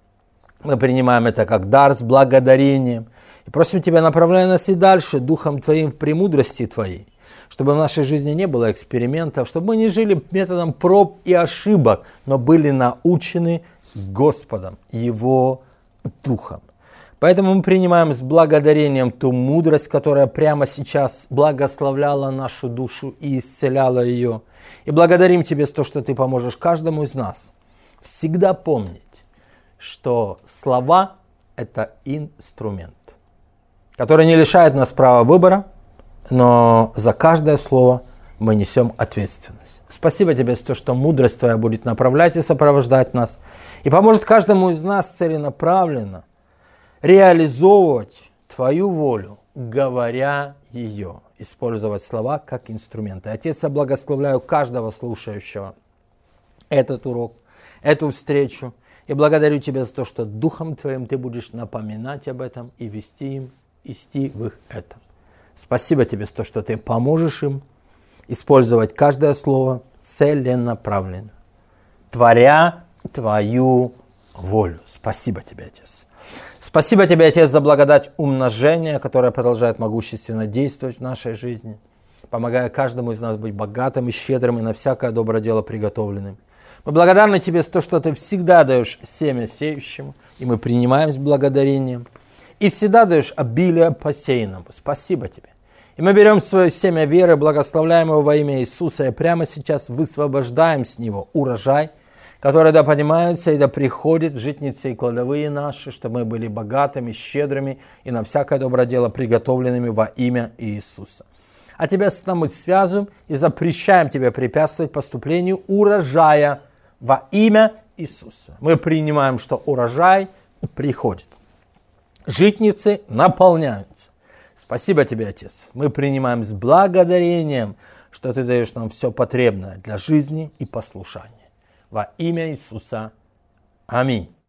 Мы принимаем это как дар с благодарением. И просим Тебя, направляй нас и дальше Духом Твоим в премудрости Твоей, чтобы в нашей жизни не было экспериментов, чтобы мы не жили методом проб и ошибок, но были научены Господом, Его Духом. Поэтому мы принимаем с благодарением ту мудрость, которая прямо сейчас благословляла нашу душу и исцеляла ее. И благодарим Тебя за то, что Ты поможешь каждому из нас всегда помнить, что слова – это инструмент, который не лишает нас права выбора, но за каждое слово мы несем ответственность. Спасибо Тебе за то, что мудрость Твоя будет направлять и сопровождать нас, и поможет каждому из нас целенаправленно реализовывать Твою волю, говоря ее, использовать слова как инструменты. Отец, я благословляю каждого слушающего этот урок, эту встречу, и благодарю Тебя за то, что Духом Твоим Ты будешь напоминать об этом и вести им, идти в их этом. Спасибо Тебе за то, что Ты поможешь им использовать каждое слово целенаправленно, творя Твою волю. Спасибо Тебе, Отец. Спасибо Тебе, Отец, за благодать умножения, которая продолжает могущественно действовать в нашей жизни, помогая каждому из нас быть богатым и щедрым и на всякое доброе дело приготовленным. Мы благодарны Тебе за то, что Ты всегда даешь семя сеющему, и мы принимаем с благодарением, и всегда даешь обилие посеянному. Спасибо Тебе. И мы берем свое семя веры, благословляем его во имя Иисуса, и прямо сейчас высвобождаем с него урожай, который да поднимается и да приходит в житницы и кладовые наши, чтобы мы были богатыми, щедрыми и на всякое доброе дело приготовленными во имя Иисуса. А Тебя с нами связываем и запрещаем Тебе препятствовать поступлению урожая во имя Иисуса. Мы принимаем, что урожай приходит. Житницы наполняются. Спасибо Тебе, Отец. Мы принимаем с благодарением, что Ты даешь нам все потребное для жизни и послушания. Во имя Иисуса. Аминь.